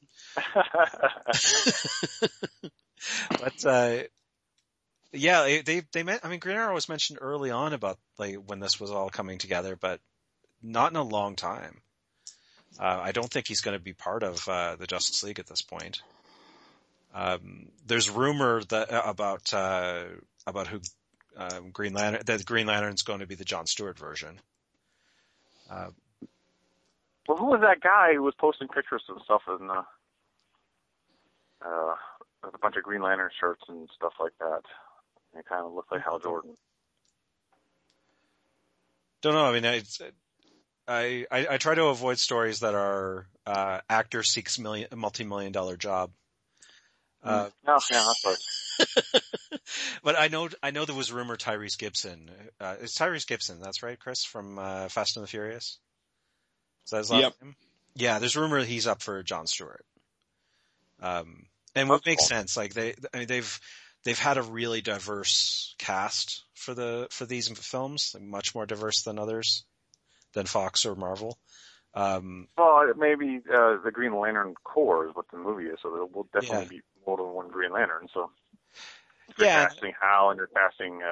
But yeah, they meant. I mean, Green Arrow was mentioned early on about when this was all coming together, but not in a long time. I don't think he's going to be part of the Justice League at this point. There's rumor about who Green Lantern, that Green Lantern's going to be the Jon Stewart version. Well, who was that guy who was posting pictures and stuff in with a bunch of Green Lantern shirts and stuff like that? It kind of looked like Hal Jordan. Don't know. I mean, I try to avoid stories that are actor seeks multi-million-dollar job. Yeah, that's right. But I know there was rumor Tyrese Gibson. It's Tyrese Gibson, that's right, Chris, from Fast and the Furious? Is that his last name? Yeah, there's rumor he's up for Jon Stewart. And what makes sense, they've had a really diverse cast for these films, much more diverse than others, than Fox or Marvel. Well, maybe the Green Lantern Corps is what the movie is, so there will definitely be more than one Green Lantern. So if you're casting Hal and you're casting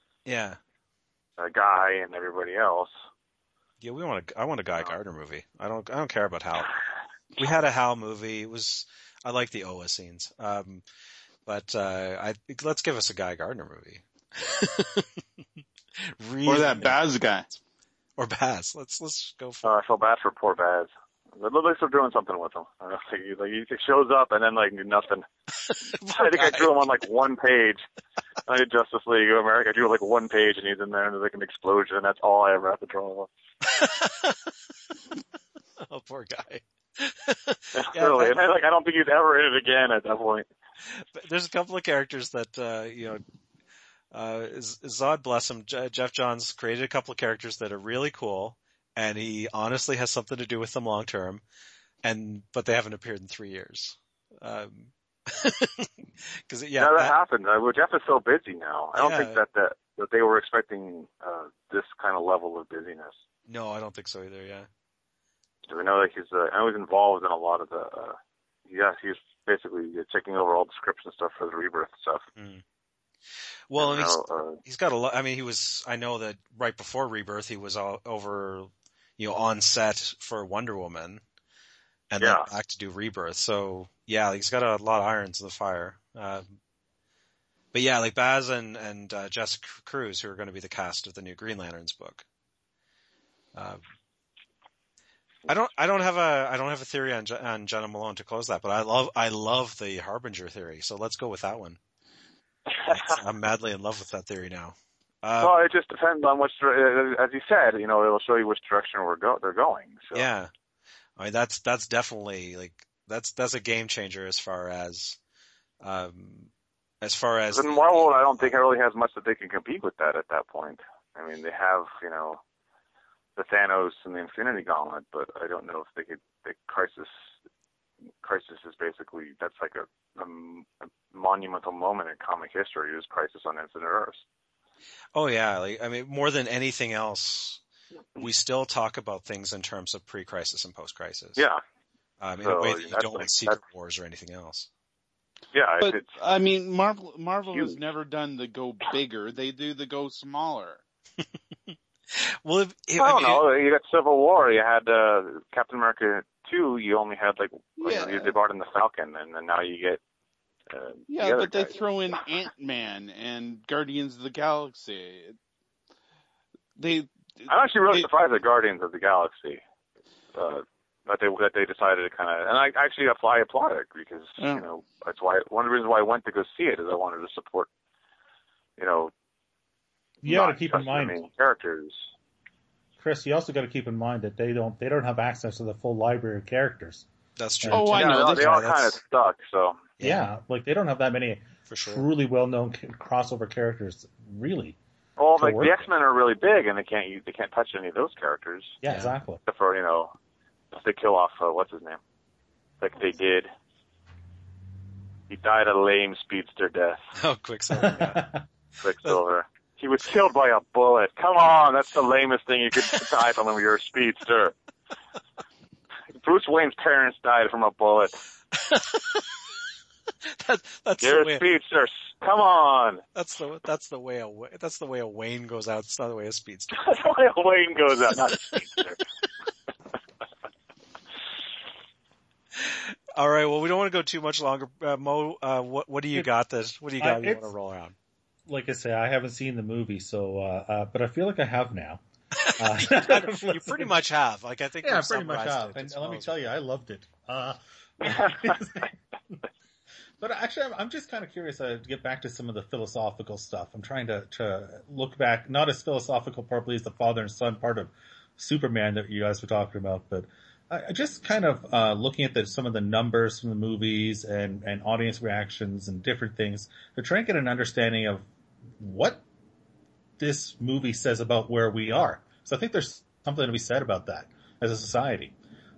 a Guy and everybody else. Yeah, I want a Guy Gardner movie. I don't care about Hal. We had a Hal movie. I like the Oa scenes. But let's give us a Guy Gardner movie. Really, or that Baz guy. Or Baz. Let's go for I feel bad for poor Baz. It looks like they're doing something with him. He shows up and then nothing. I think I drew him on one page. I did Justice League of America. I drew one page and he's in there and there's an explosion and that's all I ever have to draw. Oh, poor guy. Really, and I don't think he's ever in it again at that point. But there's a couple of characters that Zod, bless him, Jeff Johns created a couple of characters that are really cool, and he honestly has something to do with them long term, but they haven't appeared in 3 years. That happened. Jeff is so busy now. I don't think that they were expecting this kind of level of busyness. No, I don't think so either. Yeah. I know that I was involved in a lot of the. He's basically taking over all the scripts and stuff for the Rebirth stuff. Mm. Well, he's got a lot. I mean, I know that right before Rebirth, he was all over, on set for Wonder Woman, and then back to do Rebirth. So yeah, he's got a lot of irons in the fire. But yeah, Baz and Jessica Cruz, who are going to be the cast of the new Green Lanterns book. I don't have a theory on Jenna Malone to close that, but I love the Harbinger theory. So let's go with that one. I'm madly in love with that theory now. Well, it just depends on which, as you said, it'll show you which direction they're going. So. Yeah, I mean that's definitely that's a game changer as far as. In Marvel, I don't think it really has much that they can compete with that at that point. I mean, they have the Thanos and the Infinity Gauntlet, but I don't know if they could. The Crisis is basically that's like a monumental moment in comic history is Crisis on Infinite Earths. Oh yeah, like, I mean, more than anything else, we still talk about things in terms of pre-crisis and post-crisis. Yeah. In a way that you don't with Secret that's, Wars or anything else. Yeah, But it's I mean, Marvel has huge. never done the go bigger. They do the go smaller. Well, I don't know. You got Civil War. You had Captain America 2. You only had like they brought in the Falcon, and then now you get yeah, but they throw in Ant-Man and Guardians of the Galaxy. I'm actually really surprised at Guardians of the Galaxy that they decided to kind of, and I actually applaud it because you know that's why one of the reasons why I went to go see it is I wanted to support, you know, you got to keep in mind characters. Chris, you also got to keep in mind that they don't have access to the full library of characters. That's true. Oh, I know. They are kind of stuck. So yeah, like they don't have that many truly well-known crossover characters, really. Well, like the X-Men are really big, and they can't touch any of those characters. Yeah, exactly. Except for if they kill off what's his name, like they did. He died a lame speedster death. Oh, Quicksilver. Yeah. Quicksilver. He was killed by a bullet. Come on, that's the lamest thing you could die from when you're a speedster. Bruce Wayne's parents died from a bullet. That's you're the way a speedster. Come on. That's the way a Wayne goes out. It's not the way a speedster. That's the way a Wayne goes out, not a speedster. All right. Well, we don't want to go too much longer. Mo, what do you got? What do you got? You want to roll around? Like I say, I haven't seen the movie, so but I feel like I have now. You pretty much have. Like I think. Yeah, pretty much have. And let me tell you, I loved it. But actually, I'm just kind of curious to get back to some of the philosophical stuff. I'm trying to look back, not as philosophical probably as the father and son part of Superman that you guys were talking about, but I just kind of looking at some of the numbers from the movies and audience reactions and different things to try and get an understanding of what this movie says about where we are. So I think there's something to be said about that as a society.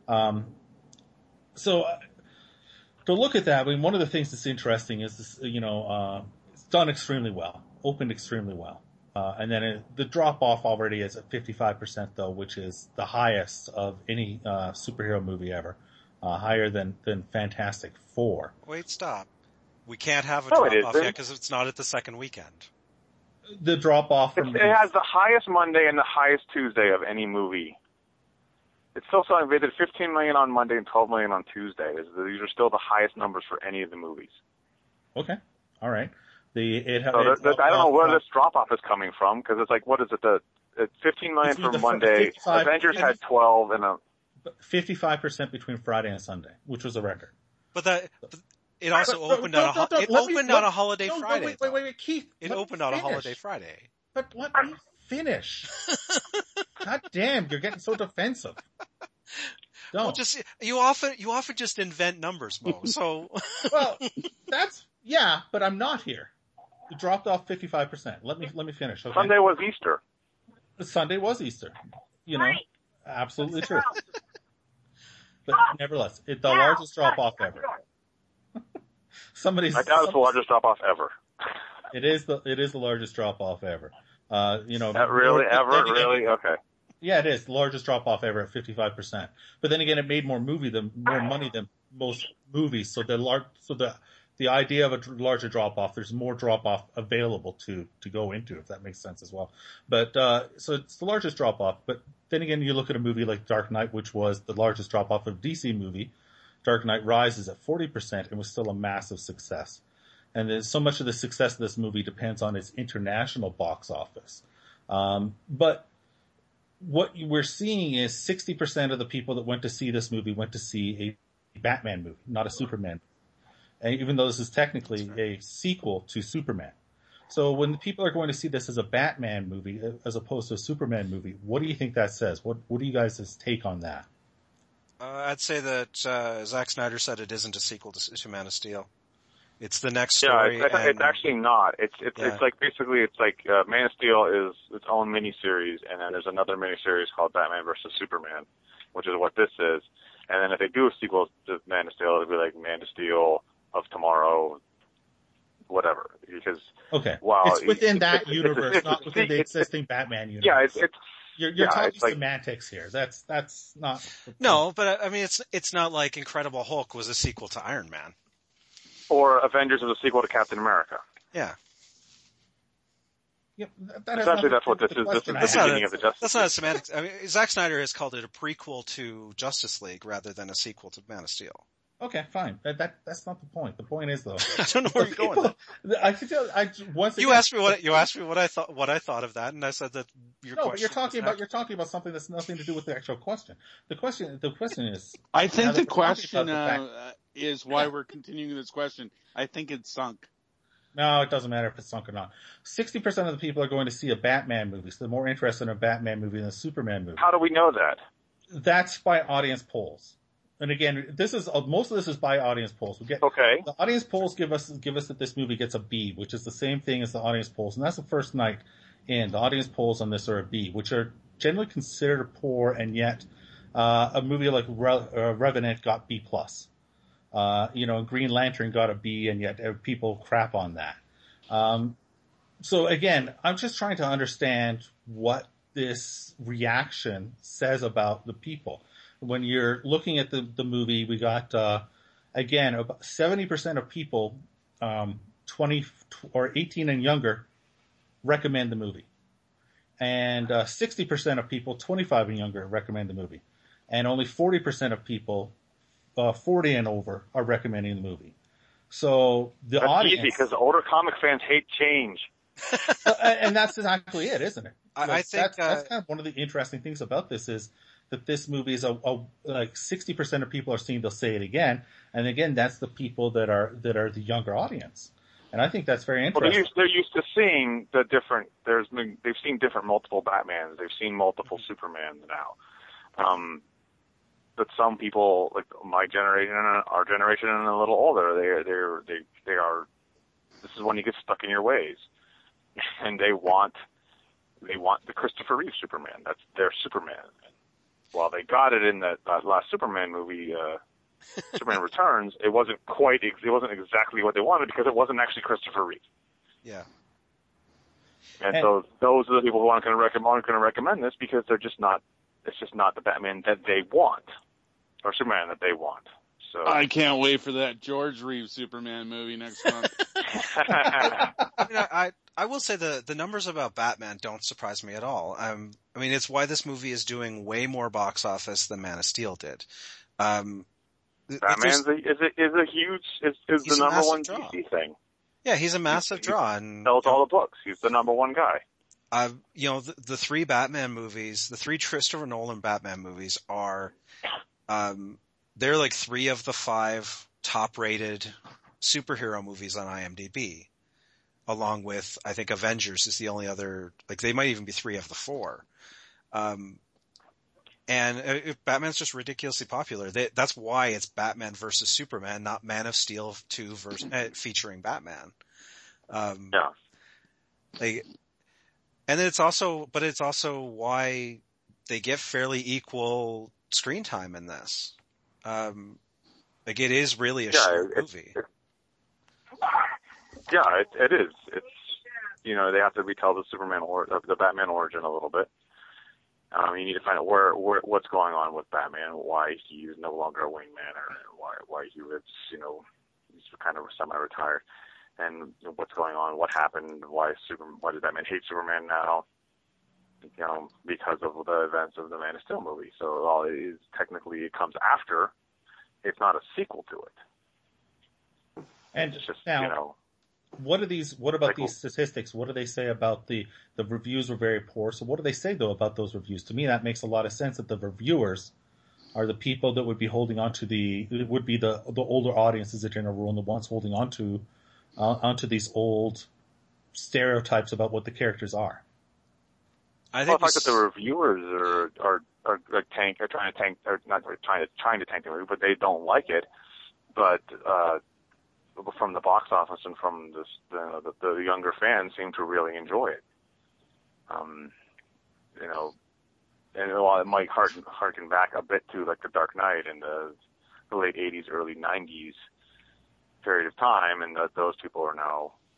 To look at that, I mean, one of the things that's interesting is this, it's done extremely well, opened extremely well. And then the drop off already is at 55% though, which is the highest of any superhero movie ever, higher than Fantastic Four. Wait, stop. We can't have a drop off yet because it's not at the second weekend. The drop off. It has the highest Monday and the highest Tuesday of any movie. It's still selling. They did 15 million on Monday and 12 million on Tuesday. These are still the highest numbers for any of the movies. Okay, all right. I don't know where this drop off is coming from because it's like, what is it? It's 15 million for Monday. Avengers had 12 and 55% between Friday and Sunday, which was a record. But it also opened on a holiday Friday. Wait, Keith. It opened on a holiday Friday. But let me finish. God damn, you're getting so defensive. Don't. Well, you often just invent numbers, Mo. So well, but I'm not here. It dropped off 55%. Let me finish. Okay? Sunday was Easter. Sunday was Easter. Absolutely true. But nevertheless, it's the largest drop off ever. I doubt it's the largest drop off ever. It is the largest drop off ever. Really? Okay. Yeah, it is the largest drop off ever at 55%. But then again, it made more money than most movies. So the idea of a larger drop off, there's more drop off available to go into, if that makes sense as well. But so it's the largest drop off. But then again, you look at a movie like Dark Knight, which was the largest drop off of DC movie. Dark Knight Rises at 40% and was still a massive success. And then so much of the success of this movie depends on its international box office. But what we're seeing is 60% of the people that went to see this movie went to see a Batman movie, not a Superman. And even though this is technically a sequel to Superman. So when the people are going to see this as a Batman movie as opposed to a Superman movie, what do you think that says? What do you guys' take on that? I'd say that Zack Snyder said it isn't a sequel to Man of Steel. It's the next story. Yeah, it's actually not. It's like basically it's like Man of Steel is its own miniseries, and then there's another miniseries called Batman vs Superman, which is what this is. And then if they do a sequel to Man of Steel, it'll be like Man of Steel of Tomorrow, whatever. Because Okay. while It's within that universe, it's not within the existing Batman universe. Yeah, You're talking it's like, semantics here. That's not. No, but I mean, it's not like Incredible Hulk was a sequel to Iron Man. or Avengers is a sequel to Captain America. Yeah. Yep, that has Essentially, nothing that's what to this do is. with This the is the question. beginning of the Justice That's League. not a semantics. I mean, Zack Snyder has called it a prequel to Justice League rather than a sequel to Man of Steel. Okay, fine. That's not the point. The point is though. I don't know where you're going with that. You asked me what I thought of that, and I said that your No, question. but you're talking about something that's nothing to do with the actual question. The question is. I think now that the we're talking question about the fact- is why we're continuing this question. I think it's sunk. No, it doesn't matter if it's sunk or not. 60% of the people are going to see a Batman movie, so they're more interested in a Batman movie than a Superman movie. How do we know that? That's by audience polls. And again, most of this is by audience polls. Okay. The audience polls give us that this movie gets a B, which is the same thing as the audience polls, and that's the first night in. The audience polls on this are a B, which are generally considered poor, and yet a movie like Revenant got B+. Green Lantern got a B, and yet people crap on that. So again, I'm just trying to understand what this reaction says about the people. When you're looking at the movie, we got, again, about 70% of people, 20 or 18 and younger recommend the movie. And 60% of people, 25 and younger, recommend the movie. And only 40% of people, 40 and over, are recommending the movie. So the audience... That's easy, because older comic fans hate change. And that's exactly it, isn't it? I think that's kind of one of the interesting things about this is that this movie is like 60% of people are seeing, they'll say it again. And again, that's the people that are the younger audience. And I think that's very interesting. Well, they're used to seeing the different, they've seen different multiple Batmans. They've seen multiple Supermans now. But some people, like my generation, our generation, and a little older, they are. This is when you get stuck in your ways, and they want the Christopher Reeve Superman. That's their Superman. While they got it in that last Superman movie, Superman Returns, it wasn't exactly what they wanted because it wasn't actually Christopher Reeve. Yeah. And so those are the people who aren't going to recommend this because they're just not. It's just not the Batman that they want, or Superman that they want. So I can't wait for that George Reeves Superman movie next month. I will say the numbers about Batman don't surprise me at all. I mean, it's why this movie is doing way more box office than Man of Steel did. Batman is the number one DC thing. Yeah, he's a massive draw, and sells all the books. He's the number one guy. The three Batman movies, the three Christopher Nolan Batman movies are, they're like 3 of the 5 top-rated superhero movies on IMDb, along with, I think, Avengers is the only other, like, they might even be 3 of the 4. And Batman's just ridiculously popular. That's why it's Batman versus Superman, not Man of Steel 2 featuring Batman. Yeah. And then it's also why they get fairly equal screen time in this. Like it is really a short movie. It is. It's, they have to retell the Batman origin a little bit. You need to find out what's going on with Batman, why he's no longer a wingman, or why he lives, he's kind of semi-retired. And what's going on, what happened, why does Batman hate Superman now? Because of the events of the Man of Steel movie. So all it is, technically it comes after. It's not a sequel to it. And it's just, now, what about these statistics? What do they say about the reviews were very poor? So what do they say though about those reviews? To me, that makes a lot of sense that the reviewers are the people that would be holding on to the older audiences in general, and the ones holding onto these old stereotypes about what the characters are. I think the fact that the reviewers are trying to tank the movie, but they don't like it. But from the box office and from the younger fans seem to really enjoy it. And while it might harken back a bit to like The Dark Knight in the late '80s, early '90s period of time, and that those people are now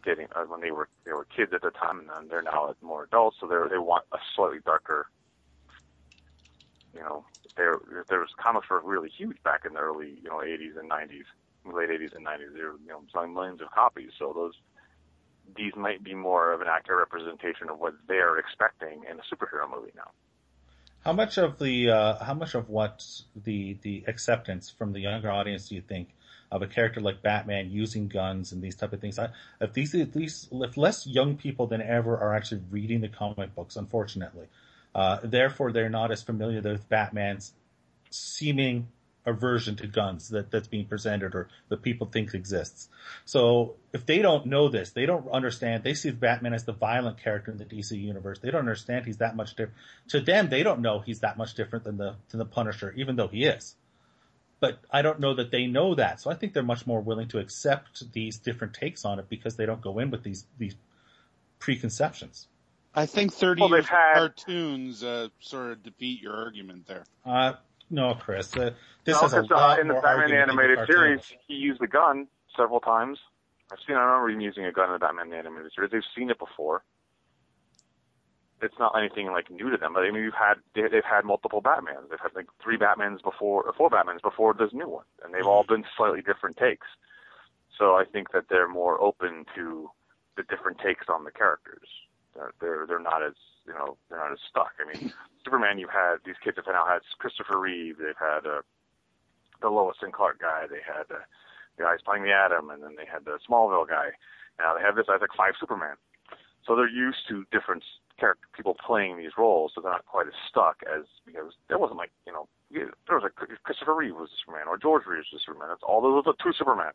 getting when they were kids at the time, and then they're now more adults, so they want a slightly darker. You know, there was comics were really huge back in the early 80s and 90s, late 80s and 90s. They were selling millions of copies, so these might be more of an accurate representation of what they're expecting in a superhero movie now. How much of what the acceptance from the younger audience do you think of a character like Batman using guns and these type of things? If less young people than ever are actually reading the comic books, unfortunately, therefore they're not as familiar with Batman's seeming aversion to guns that's being presented or that people think exists. So if they don't know this, they don't understand. They see Batman as the violent character in the DC universe. They don't understand he's that much different. To them, they don't know he's that much different than the Punisher, even though he is. But I don't know that they know that. So I think they're much more willing to accept these different takes on it because they don't go in with these preconceptions. I think 30 years of cartoons sort of defeat your argument there. No, Chris. This has a lot in the more Batman argument animated than series, cartoons. he used a gun several times. I remember him using a gun in the Batman animated series. They've seen it before. It's not anything like new to them, but I mean, they've had multiple Batmans. They've had like 4 Batmans before this new one, and they've all been slightly different takes. So I think that they're more open to the different takes on the characters. They're not as they're not as stuck. I mean, Superman, these kids have now had Christopher Reeve. They've had the Lois and Clark guy. They had the guys playing the Atom, and then they had the Smallville guy. Now they have this. I think 5 Superman. So they're used to different character people playing these roles, so they're not quite as stuck as because there wasn't there was Christopher Reeve was Superman or George Reeves was Superman. That's all. There was 2 Superman.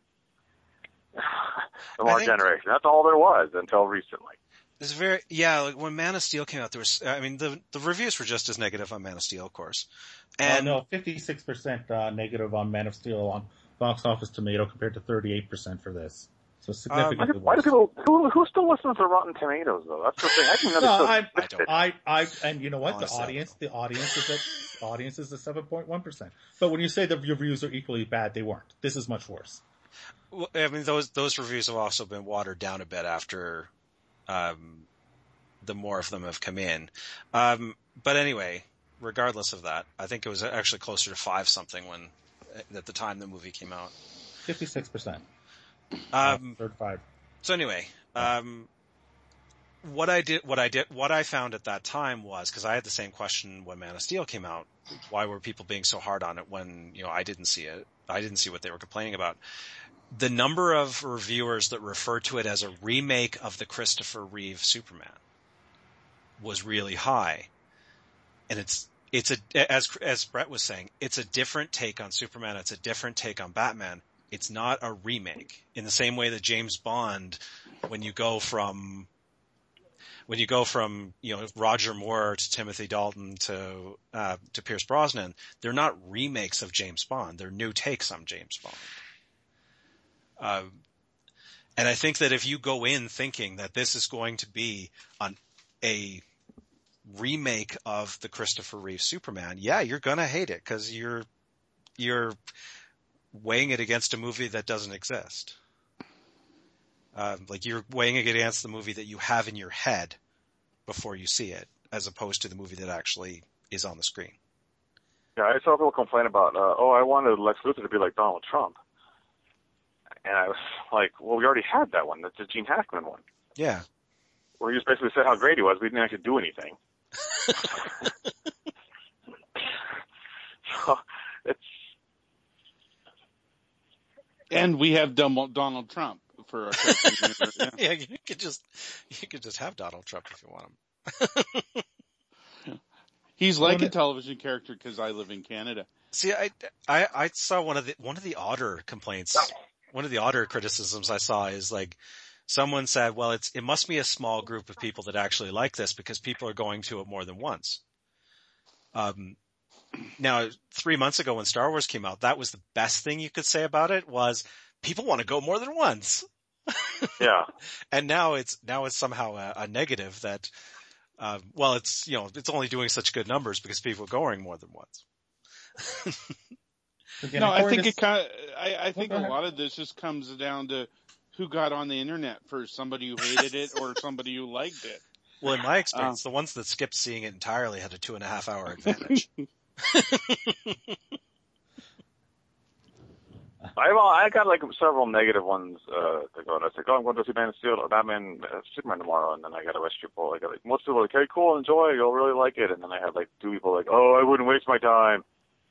From our generation. That's all there was until recently. It's like when Man of Steel came out, the reviews were just as negative on Man of Steel, of course. And 56% negative on Man of Steel on Box Office Tomato compared to 38% for this. So significantly why do people who still listens to Rotten Tomatoes though? That's the thing. I and you know what? The audience is at 7.1%. But when you say the reviews are equally bad, they weren't. This is much worse. Well, I mean, those reviews have also been watered down a bit after the more of them have come in. But anyway, regardless of that, I think it was actually closer to 5 something at the time the movie came out. 56%. Third 5. So anyway, what I found at that time was, because I had the same question when Man of Steel came out, why were people being so hard on it when, I didn't see it. I didn't see what they were complaining about. The number of reviewers that referred to it as a remake of the Christopher Reeve Superman was really high. And as Brett was saying, it's a different take on Superman. It's a different take on Batman. It's not a remake in the same way that James Bond, when you go from Roger Moore to Timothy Dalton to Pierce Brosnan, they're not remakes of James Bond. They're new takes on James Bond. And I think that if you go in thinking that this is going to be a remake of the Christopher Reeve Superman, you're gonna hate it because you're weighing it against a movie that doesn't exist. Like you're weighing it against the movie that you have in your head before you see it, as opposed to the movie that actually is on the screen. Yeah, I saw people complain about, I wanted Lex Luthor to be like Donald Trump. And I was like, well, we already had that one. That's the Gene Hackman one. Yeah. Where he just basically said how great he was. We didn't actually do anything. So it's. And we have Donald Trump for a second. Yeah, you could just have Donald Trump if you want him. He's like a television character because I live in Canada. See, I saw one of the odder complaints. One of the odder criticisms I saw is like someone said, well, it must be a small group of people that actually like this because people are going to it more than once. Now 3 months ago when Star Wars came out, that was the best thing you could say about it was people want to go more than once. Yeah. And now it's somehow a negative that, it's only doing such good numbers because people are going more than once. No, I think I think a lot of this just comes down to who got on the internet first, somebody who hated it or somebody who liked it. Well, in my experience, the ones that skipped seeing it entirely had a 2.5 hour advantage. I got like several negative ones to go. And I was like, I'm going to see Man of Steel or Batman, Superman tomorrow, and then I got a West people. I got like most people were like, hey, cool, enjoy, you'll really like it. And then I had like 2 people like, oh, I wouldn't waste my time.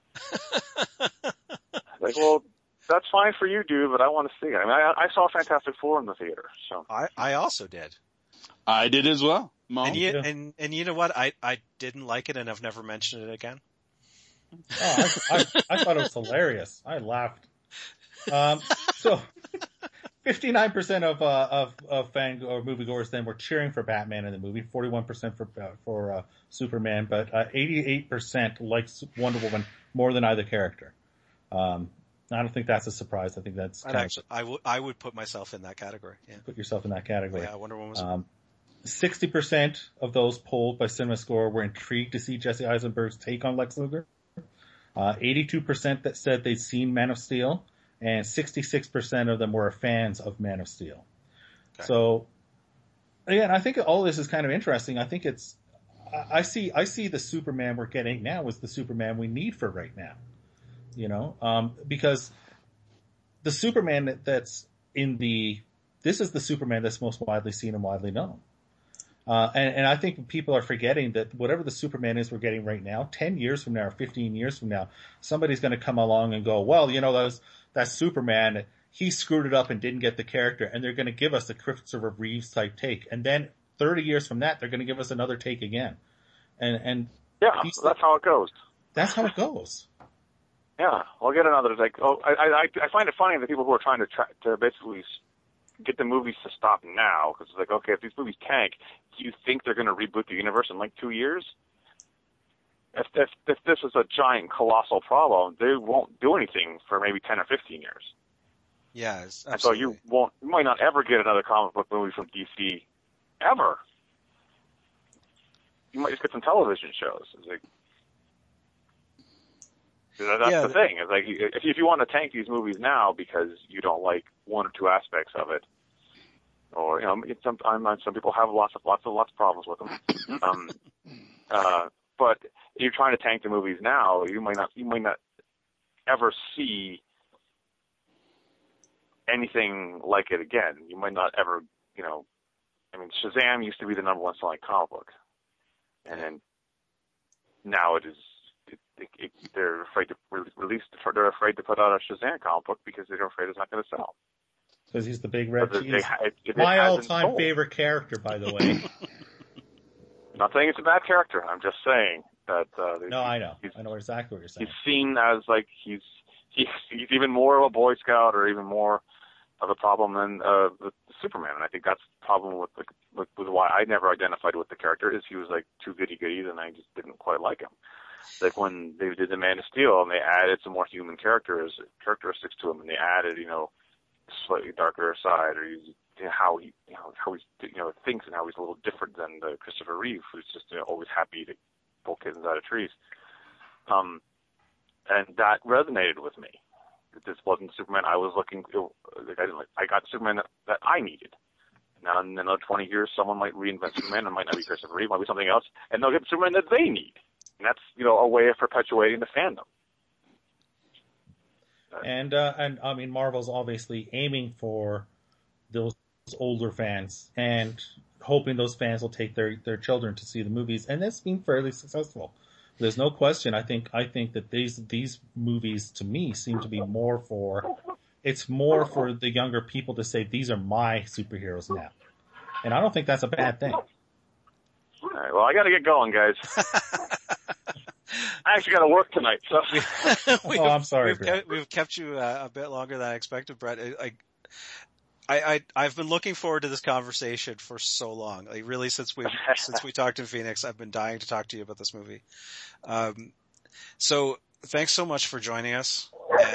Like, well, that's fine for you, dude, but I want to see it. I mean, I saw Fantastic Four in the theater, so I also did. I did as well. Mom? And you know what? I didn't like it, and I've never mentioned it again. Oh, I thought it was hilarious. I laughed. So 59% of fan or moviegoers then were cheering for Batman in the movie, 41% for Superman, but 88% likes Wonder Woman more than either character. I don't think that's a surprise. I think that's I would put myself in that category. Yeah. Put yourself in that category. Yeah, Wonder Woman was 60% of those polled by CinemaScore were intrigued to see Jesse Eisenberg's take on Lex Luthor. 82% that said they'd seen Man of Steel, and 66% of them were fans of Man of Steel. Okay. So, again, I think all this is kind of interesting. I think I see the Superman we're getting now as the Superman we need for right now. You know, because the Superman that's this is the Superman that's most widely seen and widely known. And I think people are forgetting that whatever the Superman is we're getting right now, 10 years from now or 15 years from now, somebody's going to come along and go, well, you know, that's Superman. He screwed it up and didn't get the character. And they're going to give us a Christopher Reeves type take. And then 30 years from that, they're going to give us another take again. And yeah, that's how it goes. That's how it goes. Yeah, I'll get another. Like, I find it funny that people who are trying to basically get the movies to stop now, because it's like, okay, if these movies tank, do you think they're going to reboot the universe in like 2 years? If this is a giant, colossal problem, they won't do anything for maybe 10 or 15 years. Yeah, and so you might not ever get another comic book movie from DC, ever. You might just get some television shows. It's like, that's the thing. It's like, if you want to tank these movies now because you don't like one or two aspects of it, or, you know, some people have lots of problems with them. But if you're trying to tank the movies now, you might not ever see anything like it again. You might not ever, you know, I mean, Shazam used to be the number one selling comic book, and now it is. They're afraid to release. They're afraid to put out a Shazam comic book because they're afraid it's not going to sell. Because he's the big red cheese. My all-time favorite character, by the way. I'm not saying it's a bad character. I'm just saying that. No, I know. I know exactly what you're saying. He's seen as like he's even more of a Boy Scout, or even more of a problem than the Superman. And I think that's the problem with why I never identified with the character, is he was like too goody-goody, and I just didn't quite like him. Like when they did the Man of Steel and they added some more human characteristics to him, and they added, you know, slightly darker side, or how he thinks, and how he's a little different than the Christopher Reeve, who's just, you know, always happy to pull kittens out of trees. And that resonated with me. This wasn't Superman I was looking. I got Superman that I needed. Now in another 20 years, someone might reinvent Superman. It might not be Christopher Reeve, it might be something else, and they'll get Superman that they need. And that's, you know, a way of perpetuating the fandom. And I mean, Marvel's obviously aiming for those older fans and hoping those fans will take their children to see the movies, and that's been fairly successful. There's no question. I think that these movies, to me, seem to be more for the younger people to say, these are my superheroes now. And I don't think that's a bad thing. All right, well, I got to get going, guys. I actually got to work tonight, so. I'm sorry. We've kept you a bit longer than I expected, Brett. I've been looking forward to this conversation for so long. Like, really, since we talked in Phoenix, I've been dying to talk to you about this movie. So thanks so much for joining us,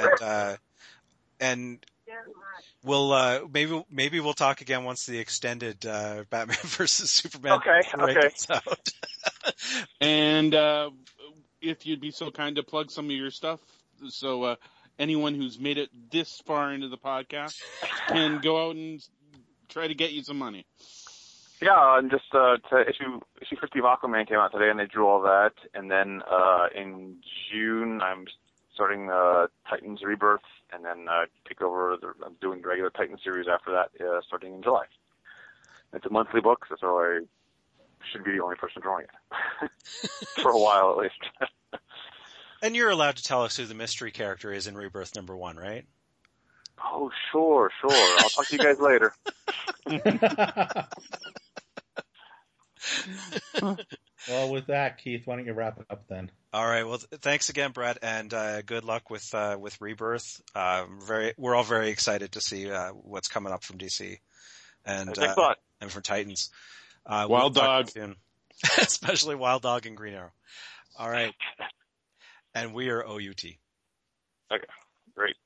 and we'll maybe we'll talk again once the extended Batman versus Superman gets out. And if you'd be so kind to plug some of your stuff, so anyone who's made it this far into the podcast can go out and try to get you some money. Yeah, and just issue 50 of Aquaman came out today, and they drew all that. And then in June, I'm starting Titans Rebirth, and then take over. I'm doing the regular Titan series after that, starting in July. It's a monthly book, so I should be the only person drawing it for a while at least. And you're allowed to tell us who the mystery character is in Rebirth #1, right? Oh, sure. I'll talk to you guys later. Well, with that, Keith, why don't you wrap it up then? All right. Well, thanks again, Brett, and good luck with Rebirth. We're all very excited to see what's coming up from DC and Thanks a lot. and from Titans. Wild Dog, soon. Especially Wild Dog and Green Arrow. All right. And we are OUT. Okay, great.